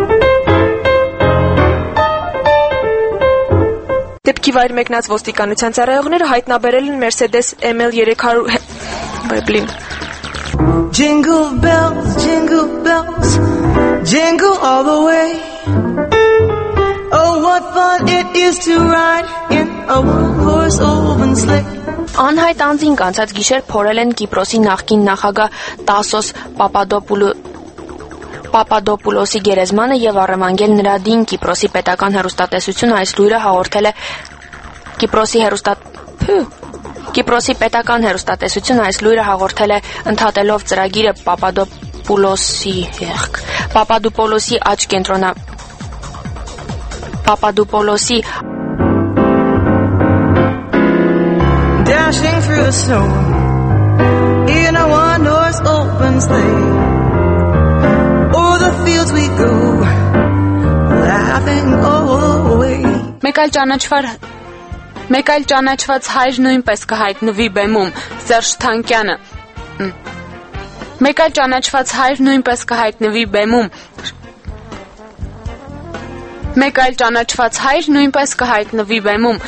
Դեպքի վայր մեկնած ոստիկանության ծառայողները հայտնաբերել են Mercedes ML 300 Jingle bells, jingle all the way. Oh, what fun it is to ride in a one-horse open sleigh. Անհայտ անձինք անցած գիշեր փորել են Կիպրոսի նախկին նախագահ Տասոս Պապադոպուլոսի գերեզմանը եւ առևանգել նրա դին Կիպրոսի պետական հեռուստատեսությունը այս լույրը հաղորդել է Կիպրոսի պետական հեռուստատեսությունը այս լույրը հաղորդել է ընդհատելով ծրագիրը Պապադոպոլոսի աճ կենտրոնա Պապադոպոլոսի Dashing through the snow in a one-horse open sleigh. O'er the fields we go, laughing all the way. Մեկ այլ ճանաչված հայր նույնպես կհայտնվի բեմում Սերժ Թանկյանը։ Մեկ այլ ճանաչված հայր նույնպես կհայտնվի բեմում Մեկ այլ ճանաչված հայր նույնպես կհայտնվի բեմում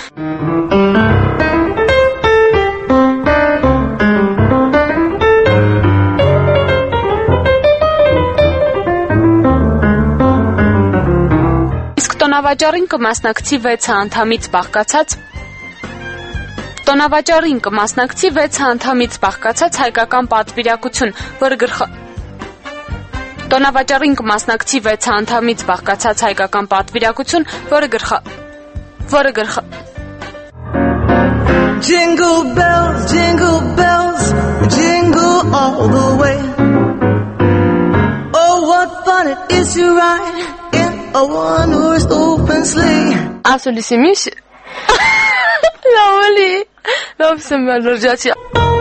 Իսկ տոնավաճառին կմասնակցի 6 անդամից բաղկացած Տոնավաճառին կմասնակցի 6 անդամից բաղկացած հայկական պատվիրակություն, Տոնավաճառին կմասնակցի 6 անդամից բաղկացած հայկական պատվիրակություն, որը Jingle bells, jingle all the way. Oh, what fun it is to ride in a one-horse open sleigh. Absolutamente. Lovely. Love some energy.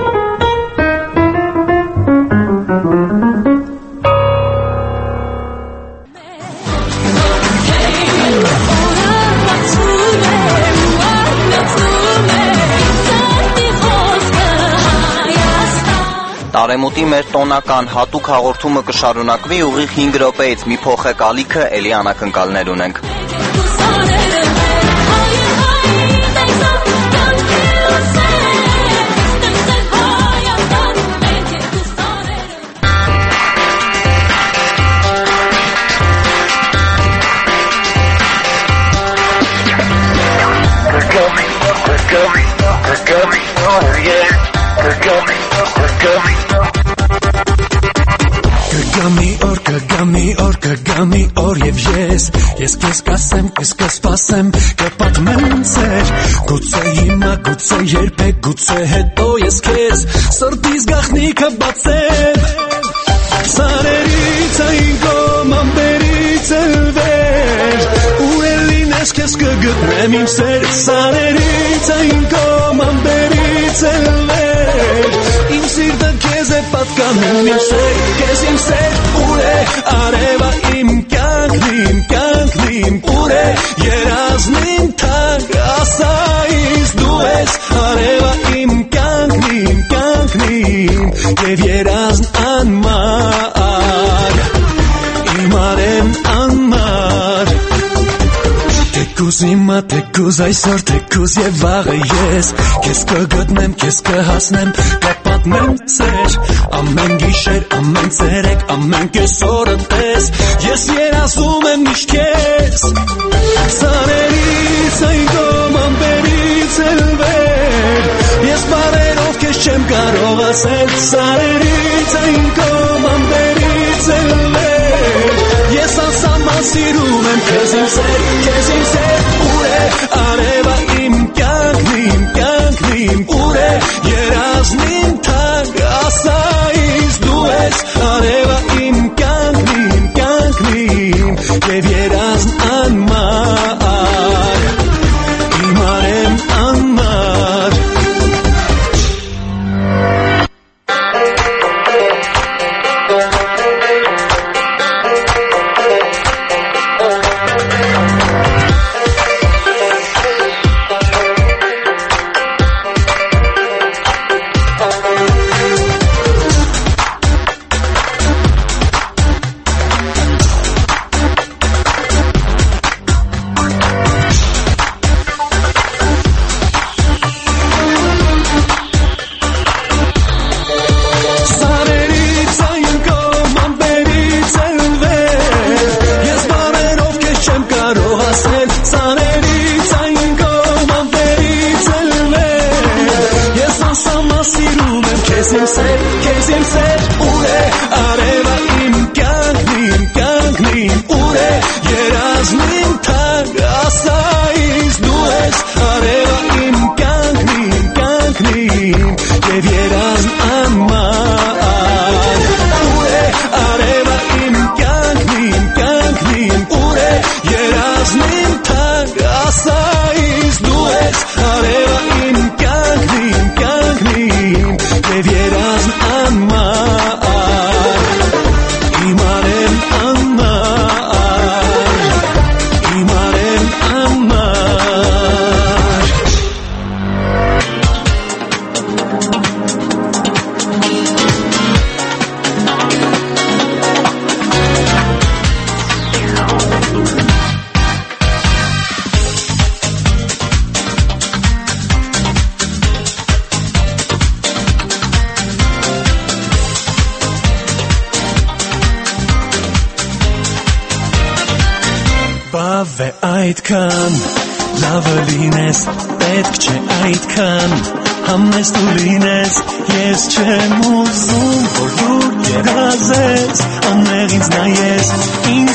Տարեմուտի մեր տոնական հատուկ հաղորդումը կշարունակվի ուղիղ 5 րոպեից մի փոխեք ալիքը, էլի անակնկալներ ունենք։ Go, մեկը Կգամի օր եւ ես քեզ կասեմ, քեզ կսպասեմ, կպատմեմ ծեր Գուցե հիմա, գուցե երբեք, գուցե հետո ես քեզ սրտիս գաղտնիքը բացեմ Սարերից այն կողմ, ամպերից էլ վեր Ուր էլ լինես քեզ կգտնեմ իմ սեր Սարերից այն կողմ, ամպերից էլ վեր Իմ սիրտը քեզ է պատկանում իմ սեր Քեզ իմ սեր ուր է արևա իմ կյանքն Ուր է երազնին թանկ ասա ինձ դու ես արևա իմ կյանքն Եվ երազն անմար Իմ արևն անմար Թեկուզ հիմա, թեկուզ այսօր, թեկուզ եւ վաղը ես Քեզ կգտնեմ, քեզ կհասնեմ, կպատմեմ ծեր Ամեն գիշեր, ամեն ցերեկ, ամեն կեսօրը տես Ես երազում եմ միշտ քեզ Սարերից այն կողմ, ամպերից էլ վեր Ես բառերով քեզ չեմ կարող ասել Սարերից այն կողմ, ամպերից էլ վեր Ես անսահման սիրում եմ քեզ իմ սեր Ուր է արևա իմ կյանքն Ուր է երազնին թանկ ասա ինձ դու ես արևա իմ կյանքն Եվ երազն անմար Իմ արևն անմար Այդքան լավը լինես, պետք չէ այդքան Համեստ ու լինես, ես չեմ ուզում, որ դու երազես Անեղ ինձ նայես, ինձ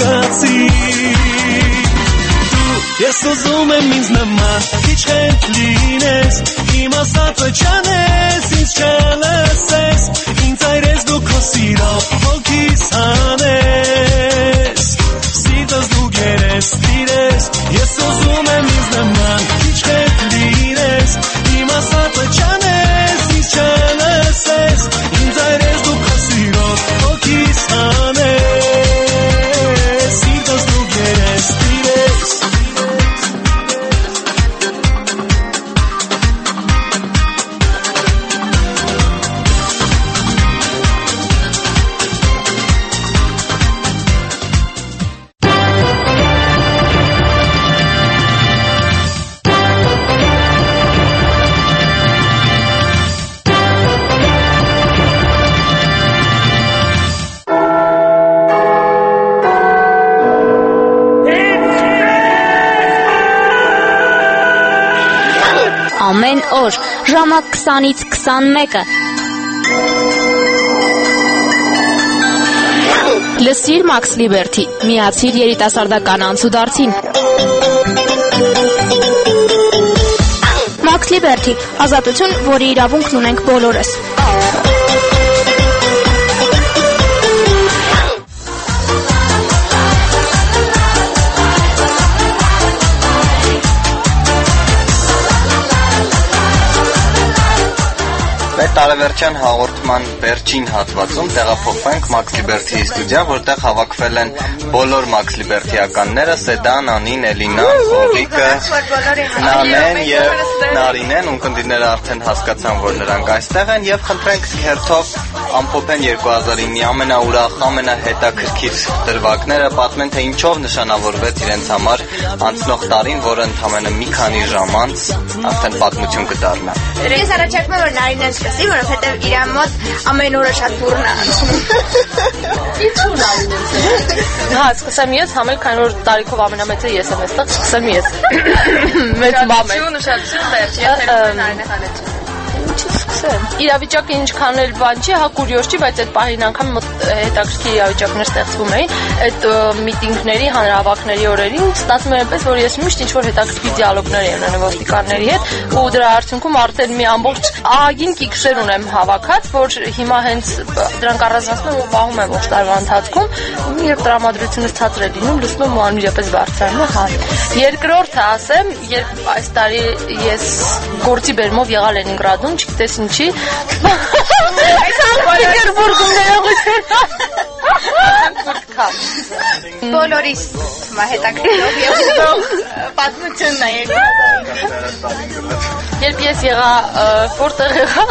հասկացիր Ես ուզում եմ ինձ նման, քիչ հետ լինես Իմ ասածը չանես, ինձ չլսես Ինձ այրես դու քո սիրով, հոգիս հանես Սիրտս դու գերես, տիրես Ես ուզում եմ ինձ նման, քիչ հետ լինես Իմ ասածը չանես, ինձ չլսես Ինձ այրես դու քո սիրով, հոգիս հանես Սիրտս դու գերես, տիրես Ամեն օր ժամը 20-ից 21-ը Լսիր Մաքս Լիբերթի, միացիր երիտասարդական անցուդարձին։ Մաքս Լիբերթի, ազատություն, որի իրավունքն ունենք բոլորս։ Տարեվերջյան հաղորդման վերջին հատվածում տեղափոխվենք Մաքս Լիբերթիի ստուդիա, որտեղ հավաքվել են բոլոր Մաքս Լիբերթիականները՝ Սեդան, Անին, Էլինան, Օղիկը, Նանեն եւ Նարինեն, ունկնդիրները արդեն հասկացան, որ նրանք այստեղ են եւ խնդրենք հերթով ամփոփեն 2009-ի ամենաուրախ, ամենահետաքրքիր դրվագները, պատմեն թե ինչով նշանավորվեց իրենց համար անցնող տարին, որը ընդամենը մի քանի ժամ անց արդեն պատմություն կդառնա։ Ես առաջարկում եմ, որ Նարինեն սկսի, որովհետև իր մոտ ամեն օրը շատ բուրն է անցնում։ Ինչու Նարինեն։ Հա, սկսեմ ես, համել քանի որ տարիքով ամենամեծը ես եմ այստեղ, սկսեմ ես։ Մեծ մամ է։ Ուշադրություն, վերջ, եթե Նարինեն հանեցին։ Ինչի սկսեմ։ Իրավիճակը ինչքան էլ բան չի, հա կուրիոզ չի, բայց այդ պահին անգամ հետաքրքիր իրավիճակներ ստեղծվում էին։ Այդ միտինգների, հանրահավաքների օրերին ստացվում էր այնպես, որ ես միշտ ինչ-որ հետաքրքիր դիալոգներ եմ ունենում ոստիկանների հետ, ու դրա արդյունքում արդեն մի ամբողջ ահագին կիքշեր ունեմ հավաքած, որ հիմա հենց դրանք առանձնացնում ու պահում եմ ողջ տարվա ընթացքում, ու երբ տրամադրությունը ցածր է լինում, լսում եմ ու անմիջապես բարձրանում է, հա։ Երկրորդը ասեմ, երբ այս տարի ես գործի բերումով եղա Լենինգրադում, չգիտես ինչի։ Պետերբուրգում ներողություն։ Բոլորիս թվում է հետաքրքրով եւ պատմությունն է Երբ ես եղա, որտեղ եղա։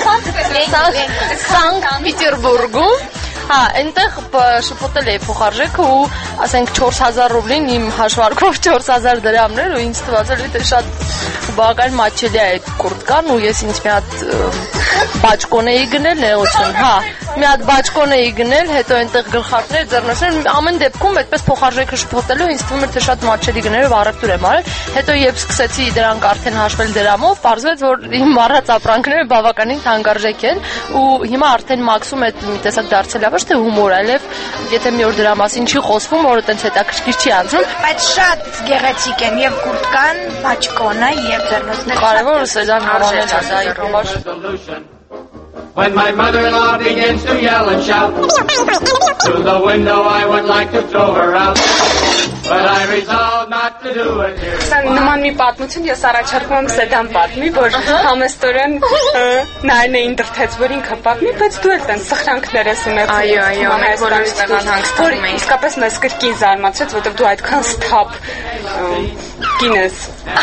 Սանկտ Պետերբուրգում, հա, այնտեղ շփոթել էի փոխարժեքը ու ասենք 4000 ռուբլին իմ հաշվարկով 4000 դրամներ ու ինձ թվացել է թե շատ բավական մաչելի է այդ կուրտկան ու ես ինձ մի հատ բաճկոն էի գնել, ներողություն, հա, մի հատ բաճկոն էի գնել, հետո այնտեղ գլխարկներ, ձեռնոցներ, ամեն դեպքում այդպես փոխարժեքը շփոթելու ինձ թվում էր թե շատ մաչելի գներով առևտուր եմ արել, հետո երբ սկսեցի դրանք արդեն հաշվել դրամով, պարզվեց որ իմ առած ապրանքները բավականին թանկարժեք են ու հիմա արդեն մաքսում այդ մի տեսակ դարձել է ոչ թե հումոր, այլև եթե մի օր դրա մասին չի խոսվում, որ այտենց հետաքրքիր չի անցնում, բայց շատ գեղեցիկ են եւ կուրտկան, բաճկոնը եւ ձեռնոցները։ Կարևորը սեդան հավանել է դա իր համար։ When my mother-in-law begins to yell and shout, through the window I would like to throw her out, but I resolved not to do it here. Նման մի պատմություն ես առաջարկում եմ Սեդան պատմի, որ համեստորեն Նարինեին դրթեց, որ ինքը պատմի, բայց դու էլ տենց սխրանքներ ես ունեցել։ Այո, մենք բոլորս տեղան հանգստանում ենք։ Իսկապես մեզ կրկին զարմացրեց, որովհետև դու այդքան սթափ կին ես։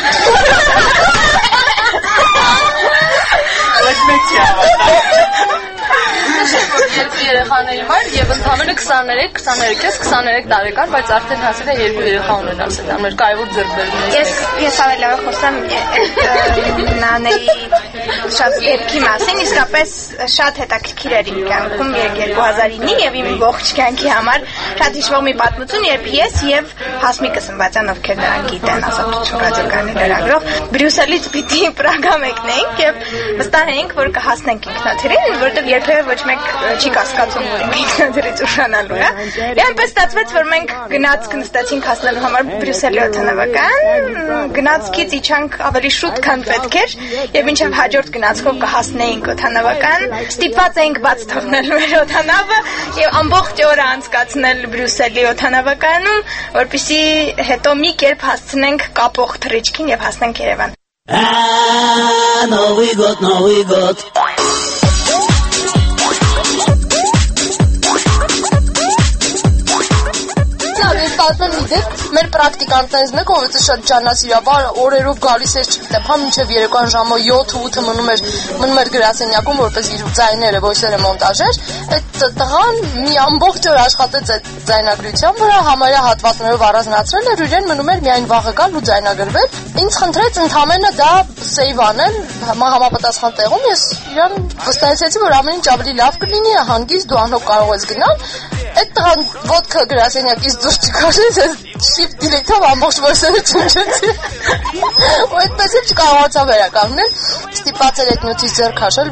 Երեխաների մար եւ ընդամենը 23 տարեկան, բայց արդեն հասել է 2 երեխա ունենալ Սեդան, մեր կարևոր ձեռքբերումներից։ Ես ավելի լավ խոսեմ Նանեի շատ դեպքի մասին, իսկապես շատ հետաքրքիր էր իմ կյանքում 2009-ի եւ իմ ողջ կյանքի համար շատ հիշվող մի պատմություն, երբ ես եւ Հասմիկ Սմբատյան, ովքեր նրան գիտեն, Ազատություն ռադիոկայանի լրագրող, Բրյուսելից պիտի Պրագա մեկնեինք եւ վստահ էինք, որ կհասնենք ինքնաթիռին, որովհետեւ երբեւե ոչ մեկ չի կասկածում, որ ինքնաթիռից ուշանալու է։ Եվ այնպես ստացվեց, որ մենք գնացք նստեցինք հասնելու համար Բրյուսելի օդանավական, գնացքից իջանք ավելի շուտ, քան պետք էր, եւ մինչեւ հաջորդ գնացքով կհասնեինք օդանավական, ստիպված էինք բաց թողնել մեր օդանավը եւ ամբողջ օրը անցկացնել Բրյուսելի օդանավականում, որպեսզի հետո մի կերպ հասցնենք կապող թռիչքին եւ հասնենք Երևան։ No we got. Ստացել մի դեպք, մեր պրակտիկան տենց մեկը, ով է շատ ջանասիրաբար, օրերով գալիս էր, չգիտեմ, հա մինչև երեկոյան ժամը 7-8-ը մնում էր գրասենյակում, որպես իր ձայները ոյսերը մոնտաժեր, այդ տղան մի ամբողջ օր աշխատեց այդ ձայնագրության վրա, համարյա հատվածներով առանձնացրել էր, իրեն մնում էր միայն վաղը գալ ու ձայնագրվել, ինձ խնդրեց ընդամենը դա սեյվ անել համապատասխան տեղում, ես իրան վստահեցի, որ ամեն ինչ ավելի լավ կլինի, հանգիստ դու անհոգ կարող ես գնալ, այդ տղան ոտքը գրասենյակից դուրս չքաշեց, shift delete-ով ամբողջ voice-ը չնչեցի։ Ու այդպես էլ չկարողացա վերականգնել, ստիպված էր այդ նյութից ձեռ քաշել։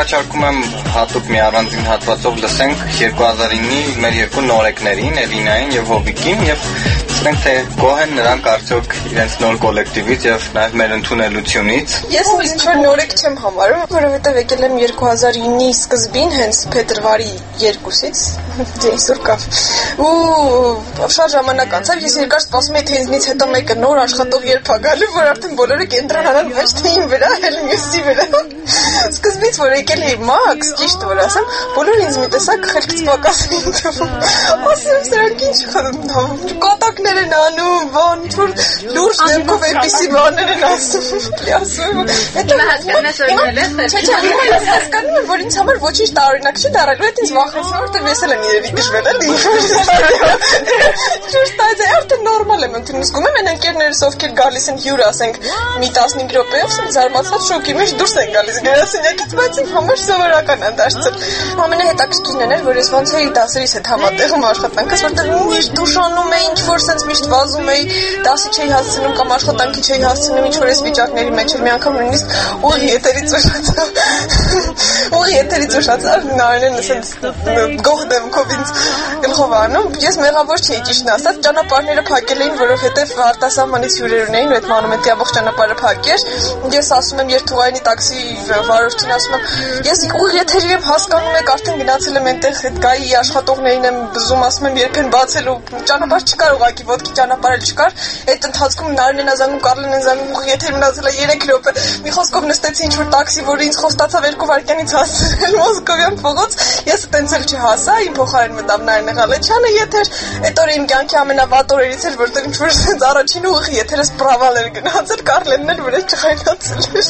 առաջարկում եմ հատուկ մի առանձին հատվածով լսենք 2009-ի մեր երկու նորեկներին, Էլինային եւ Հովիկին, եւ ասենք թե գոհ են նրանք արդյոք իրենց նոր կոլեկտիվից եւ նաեւ մեր ընդունելությունից։ Ես ինչ-որ նորեկ չեմ համարում, որովհետեւ եկել եմ 2009-ի սկզբին, հենց փետրվարի 2-ից, այսօր կավ։ Ու շատ ժամանակ անցավ, ես երկար սպասում էի, թե ինձնից հետո մեկը նոր աշխատող երբ է գալու, որ արդեն բոլորը կենտրոնանան ոչ թե իմ վրա, այլ մյուսի վրա։ Սկզբից որ եկել էի Մաքս, ճիշտ որ ասեմ, բոլորը ինձ մի տեսակ խելքծպակաս էին թվում։ Ասում սրանք ինչ կատակներ են անում, բան, ինչ-որ լուրջ դեմքով այնպիսի բաներ են ասում։ Հետո հասկանես օրինել ես։ Չէ, ես հասկանում եմ, որ ինձ համար ոչինչ տարօրինակ չի դառնալու, այդ ինձ վախեցնում, որտեղ ես էլ եմ երևի գժվել էլի։ Ճիշտ է, արդեն նորմալ եմ ընդունում, զգում եմ այն ընկերներս, ովքեր գալիս են հյուր, ասենք, մի 15 րոպեով, զարմացած շոկի մեջ դուրս են գալիս գրասենյակից, բայց իմ համար սովորական են դարձել։ Ամենահետաքրքիրն էր, որ ես ոնց էի դասերիս հետ համատեղում աշխատանքս, որտեղ միշտ ուշանում էի, ինչ-որ սենց միշտ վազում էի, դասի չէի հասցնում կամ աշխատանքի չէի հասցնում, ինչ-որ այս վիճակների մեջ էր, մի անգամ նույնիսկ ուղի եթերից ուշացա։ Ուղի եթերից ուշացա, նարենն սենց գոհ դեմքով ինձ գլխով անում։ Ես մեղավոր չէի ճիշտն ասած, ճանապարհները փակել էին, որովհետև արտասահմանից հյուրեր ունեին, ու այդ Մանումետի ամբողջ ճանապարհը փակ էր։ Ես ասում եմ երթուղայինի տաքսի վարորդին, ասում եմ, ես ուղիղ եթերի եմ, հասկանում եք, արդեն գնացել եմ այնտեղ, այդ գայի աշխատողներին եմ բզում, ասում եմ, երբ են բացելու, ճանապարհ չկար ուղղակի, ոտքի ճանապարհ էլ չկար։ Այդ ընթացքում Նարինեն ազանգում, Կարլեն ազանգում, ուղիղ եթեր մնացել է 3 րոպե։ Մի խոսքով նստեցի ինչ-որ տաքսի, որը ինձ խոստացավ 2 վայրկյանից հասցնել Մոսկովյան փողոց։ Ես այդտենց էլ չհասա, իմ փոխարեն մտավ Նարինե Ղալեչյանը եթեր։ Այդ օրը իմ կյանքի ամենավատ օրերից էր, որտեղ ինչ-որ sense առաջին ուղիղ եթերս պրավալ էր գնացել, Կարլենն էլ վրա չխայնացել էր։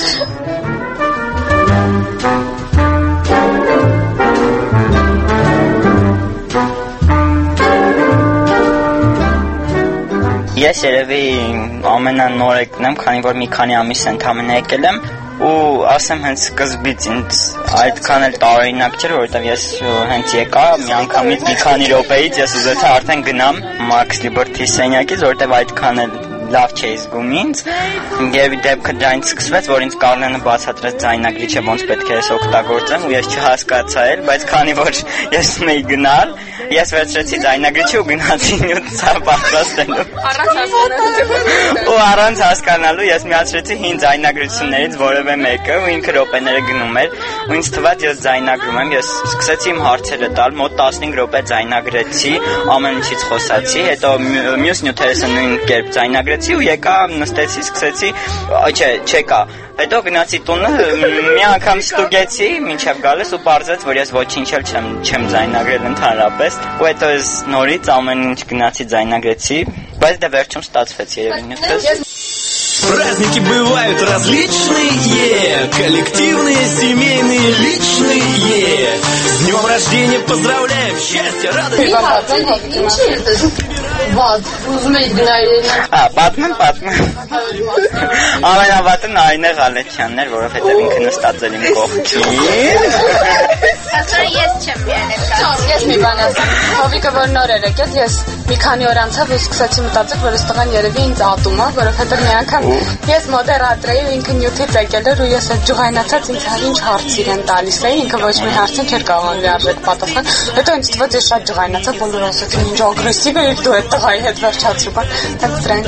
Ես երևի ամենանորեկն եմ, քանի որ մի քանի ամիս ընդամենը եկել եմ, ու ասեմ հենց սկզբից ինձ այդքան էլ տարօրինակ չէր, որովհետև ես հենց եկա մի անգամից մի քանի րոպեից ես ուզեցա արդեն գնամ Մաքս Լիբերթի սենյակից, որովհետև այդքան էլ լավ չէի զգում ինձ։ Երևի դեպքը դրանից սկսվեց, որ ինձ Կարլենը բացատրեց ձայնագրիչը ոնց պետք է ես օգտագործեմ, ու ես չհասկացա էլ, բայց քանի որ ես ունեի գնալ, ես վերցրեցի ձայնագրիչը ու գնացի նյութ պատրաստելու։ Ու առանց հասկանալու ես միացրեցի հին ձայնագրություններից որևէ մեկը, ու ինքը րոպեները գնում էր, ու ինձ թվաց ես ձայնագրում եմ, ես սկսեցի իմ հարցերը տալ, մոտ 15 րոպե ձայնագրեցի, ամեն ինչից խոսացի, հետո մյուս նյութերս նույն կերպ ձայնագրեցի ու եկա, նստեցի, սկսեցի, չեկա։ Հետո գնացի տունը, մի անգամ ստուգեցի, մինչև գալիս ու պարզեց, որ ես ոչինչ էլ չեմ ձայնագրել ընդհանրապես, ու հետո ես նորից ամեն ինչ гнացի ձայնագրեցի, բայց դե վերջում ստացվեց երևի նյութը։ Праздники бывают различные, коллективные, семейные, личные. С днем рождения поздравляем, счастья, радости. Ուզում եք գնալ։ Պատմեմ։ Ամենավատը Նարինե Ղալեչյանն էր, որովհետև ինքը նստած էր իմ կողքին։ Ասա ես չեմ ելել։ Ես մի բան ասեմ։ Հովիկը որ նոր էր եկել, ես մի քանի օր անցավ ու սկսեցի մտածել, որ այս տղան երևի ինձ ատում է, որովհետև մի անգամ ես մոդերատոր էի ու ինքը նյութից եկել էր ու ես այդ ջուղայնացած ինձ ինչ հարցեր են տալիս էի, ինքը ոչ մի հարցին չէր կարող լիարժեք պատասխան։ Հետո ինձ թվաց ես շատ ջուղայնացա, բոլորը ասացին ինչ ագրեսիվ է դու այդ տղայի հետ վերջացրու բան, բայց դրանից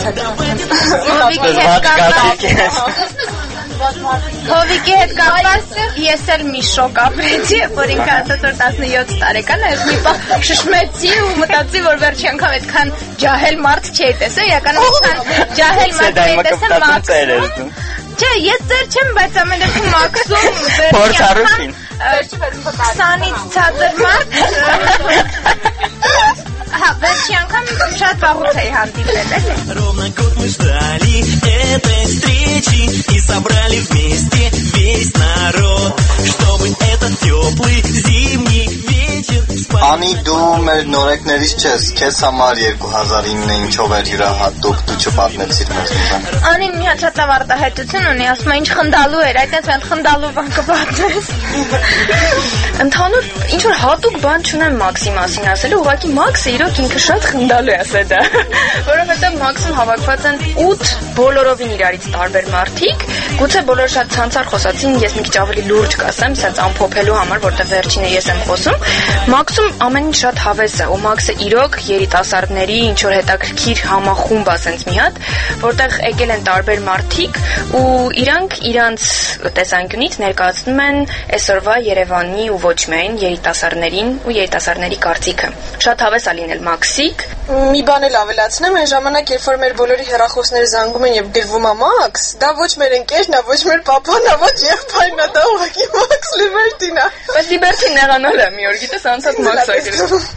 Հովիկի հետ կապված ես էլ մի շոկ ապրեցի, որ ինքը ասաց որ 17 տարեկան է, մի պահ շշմեցի ու մտածի որ վերջի անգամ այդքան ջահել մարդ չէի տեսել, իրականում այդքան ջահել մարդ չէի տեսել Մաքսում։ Չէ, ես ծեր չեմ, բայց ամեն դեպքում Մաքսում Փորձառություն 20-ից ցածր մարդ վերջի անգամ շատ վաղուց էի հանդիպել, էլի։ Ровно год мы ждали этой встречи и собрали вместе весь народ, чтобы этот теплый зимний вечер Անի դու մեր նորեկներից չես, քեզ համար 2009-ը ինչով էր յուրահատուկ, դու չպատնեցիր մեզ ուզեմ։ Անին մի հատ շատ լավ արտահայտություն ունի, ասում է ինչ խնդալու էր, այդպես մենք խնդալու բան կպատնես։ Ընդհանուր ինչ որ հատուկ բան չունեմ Մաքսի մասին ասելու, ուղղակի Մաքսը իրոք ինքը շատ խնդալու է ասել դա, որովհետև Մաքսում հավաքված են 8 բոլորովին իրարից տարբեր մարդիկ, գուցե բոլորը շատ ցանցար խոսացին, ես մի քիչ ավելի լուրջ կասեմ, սենց ամփոփելու համար, որտեղ վերջինը ես եմ խոսում։ Մաքսում ամեն ինչ շատ հավես է, ու Մաքսը իրոք երիտասարդների ինչ որ հետաքրքիր համախումբ է սենց մի հատ, որտեղ եկել են տարբեր մարդիկ ու իրանք իրանց տեսանկյունից ներկայացնում են այսօրվա Երևանի ու ոչ միայն երիտասարդներին ու երիտասարդների կարծիքը։ Շատ հավես է լինել Մաքսիկ։ Մի բան էլ ավելացնեմ, այն ժամանակ, երբ որ մեր բոլորի հեռախոսները զանգում են եւ գրվում է Մաքս, դա ոչ մեր ընկերն է, ոչ մեր պապան է, ոչ եղբայրն է, դա ուղղակի Մաքս Լիբերտին է։ Բայց Լիբերտին նեղանալ է մի օր, գիտես, անցած Մաքս է գրում։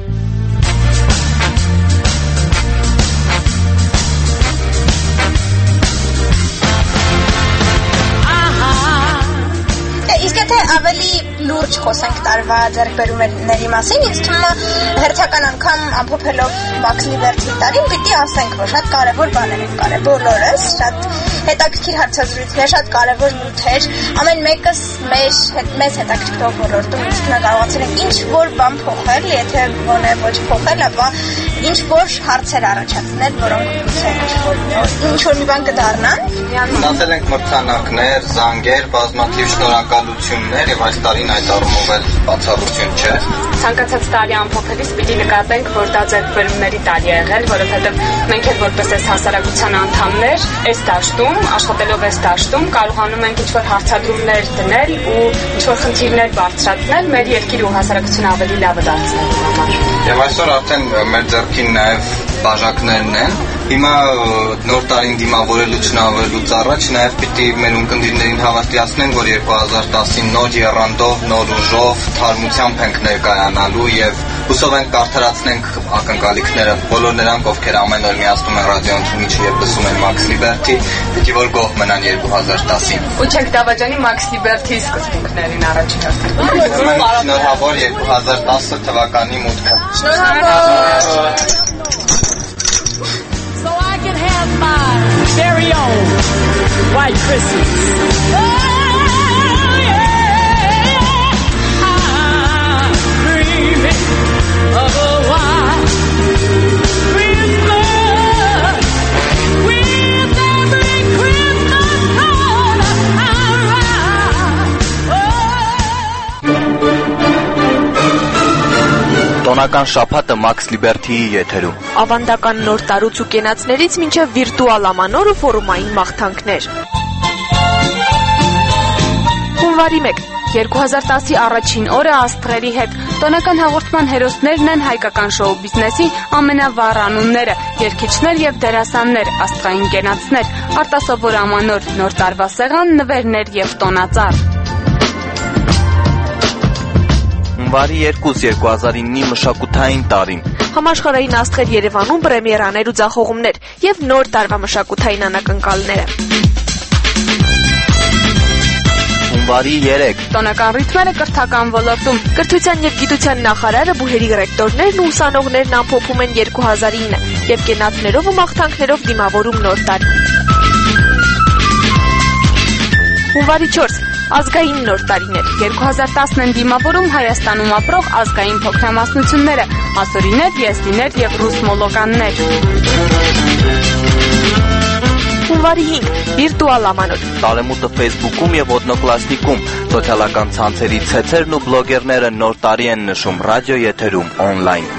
Իսկ եթե ավելի լուրջ խոսենք տարվա ձեռքբերումների մասին, ինձ թվում է հերթական անգամ ամփոփելով Մաքս Լիբերտի տարին, պիտի ասենք, որ շատ կարևոր բաներ են կարել բոլորս, շատ հետաքրքիր հարցազրույցներ, շատ կարևոր նյութեր, ամեն մեկս մեզ հետաքրքրող ոլորտում ինձ թվում է կարողացել ենք ինչ որ բան փոխել, եթե գոնե ոչ փոխել, ապա ինչ որ հարցեր առաջացնել, որոնք գուցե ինչ որ մի բան կդառնան։ Ունեցել ենք մրցանակներ, զանգեր, բազմաթիվ շնորհակալություններ եւ այս տարին այդ առումով էլ բացառություն չէ։ Ցանկացած տարի ամփոփելիս պիտի նկատենք, որ դա ձեռքբերումների տարի է եղել, որովհետեւ մենք էլ որպես հասարակության անդամներ այս դաշտում, աշխատելով այս դաշտում, կարողանում ենք ինչ-որ հարցադրումներ դնել ու ինչ-որ խնդիրներ բարձրացնել մեր երկիր ու հասարակությունը ավելի լավը դարձնելու համար։ Եվ այսօր արդեն մեր ձեռքին նաեւ բաժակներն են։ Հիմա նոր տարին դիմավորելուց շնորհավորելուց առաջ նաև պիտի մեր ունկնդիրներին հավաստիացնենք, որ 2010-ին նոր եռանդով, նոր ուժով, թարմությամբ ենք ներկայանալու եւ հուսով ենք կարդարացնենք ակնկալիքները բոլոր նրանք, ովքեր ամեն օր միացնում են ռադիոն Թումիչը եւ լսում են Մաքս Լիբերտի, պիտի որ գոհ մնան 2010-ին։ Ու չենք դավաճանի Մաքս Լիբերտի սկզբունքներին առաջին հասնենք։ Շնորհավոր 2010 թվականի մուտքը։ Շնորհավոր։ So I can have my very own White Christmas. Oh, yeah. I'm dreaming of a white Christmas with every Christmas color Տոնական շաբաթը Մաքս Լիբերտիի եթերում։ Ավանդական նոր տարուց ու կենացներից մինչև վիրտուալ ամանոր ու ֆորումային մաղթանքներ։ Հունվարի 1 2010-ի առաջին օրը աստղերի հետ տոնական հաղորդման հերոսներն են հայկական շոու բիզնեսի ամենավառ անունները, երգիչներ եւ դերասաններ, աստղային կենացներ, արտասովոր ամանոր, նոր տարվա սեղան, նվերներ եւ տոնածառ։ Հունվարի 2 2009-ի մշակութային տարին Համաշխարհային աստղեր Երևանում պրեմիերաներ ու ձախողումներ եւ նոր տարվա մշակութային անակնկալները։ Հունվարի 3 Տոնական ռիթմերը կրթական ոլորտում Կրթության եւ գիտության նախարարը բուհերի ռեկտորներն ու ուսանողներն ամփոփում են 2009 եւ կենացներով ու մաղթանքներով դիմավորում նոր տարի։ Հունվարի 4 Ազգային նոր տարիներ 2010-ն են դիմավորում Հայաստանում ապրող ազգային փոքրամասնությունները, ասորիներ, եզդիներ եւ ռուս մոլոկաններ։ Հունվարի 5 վիրտուալ ամանոր Տարեմուտը Facebook-ում եւ Օդնոկլասնիկում սոցիալական ցանցերի ցեցերն ու բլոգերները նոր տարի են նշում ռադիո եթերում on-line։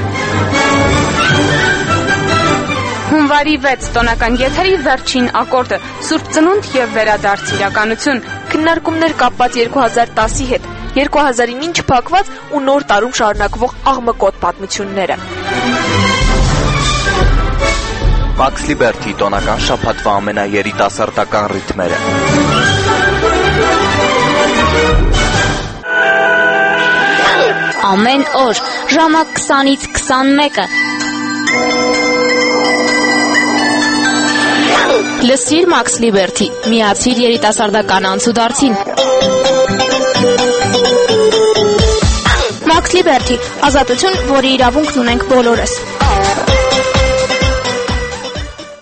Հունվարի 6 տոնական եթերի վերջին ակորդը Սուրբ Ծնունդ եւ վերադարձ իրականություն Քննարկումներ կապված 2010-ի հետ 2000-ին չփակված ու նոր տարում շարունակվող աղմկոտ պատմությունները Մաքս Լիբերտի տոնական շաբաթվա ամենաերիտասարդական ռիթմերը Ամեն օր ժամը 20-ից 21-ը Լսիր Մաքս Լիբերտի, միացիր երիտասարդական անցուդարձին։ Մաքս Max Liberty, ազատություն, որի իրավունքն ունենք բոլորս։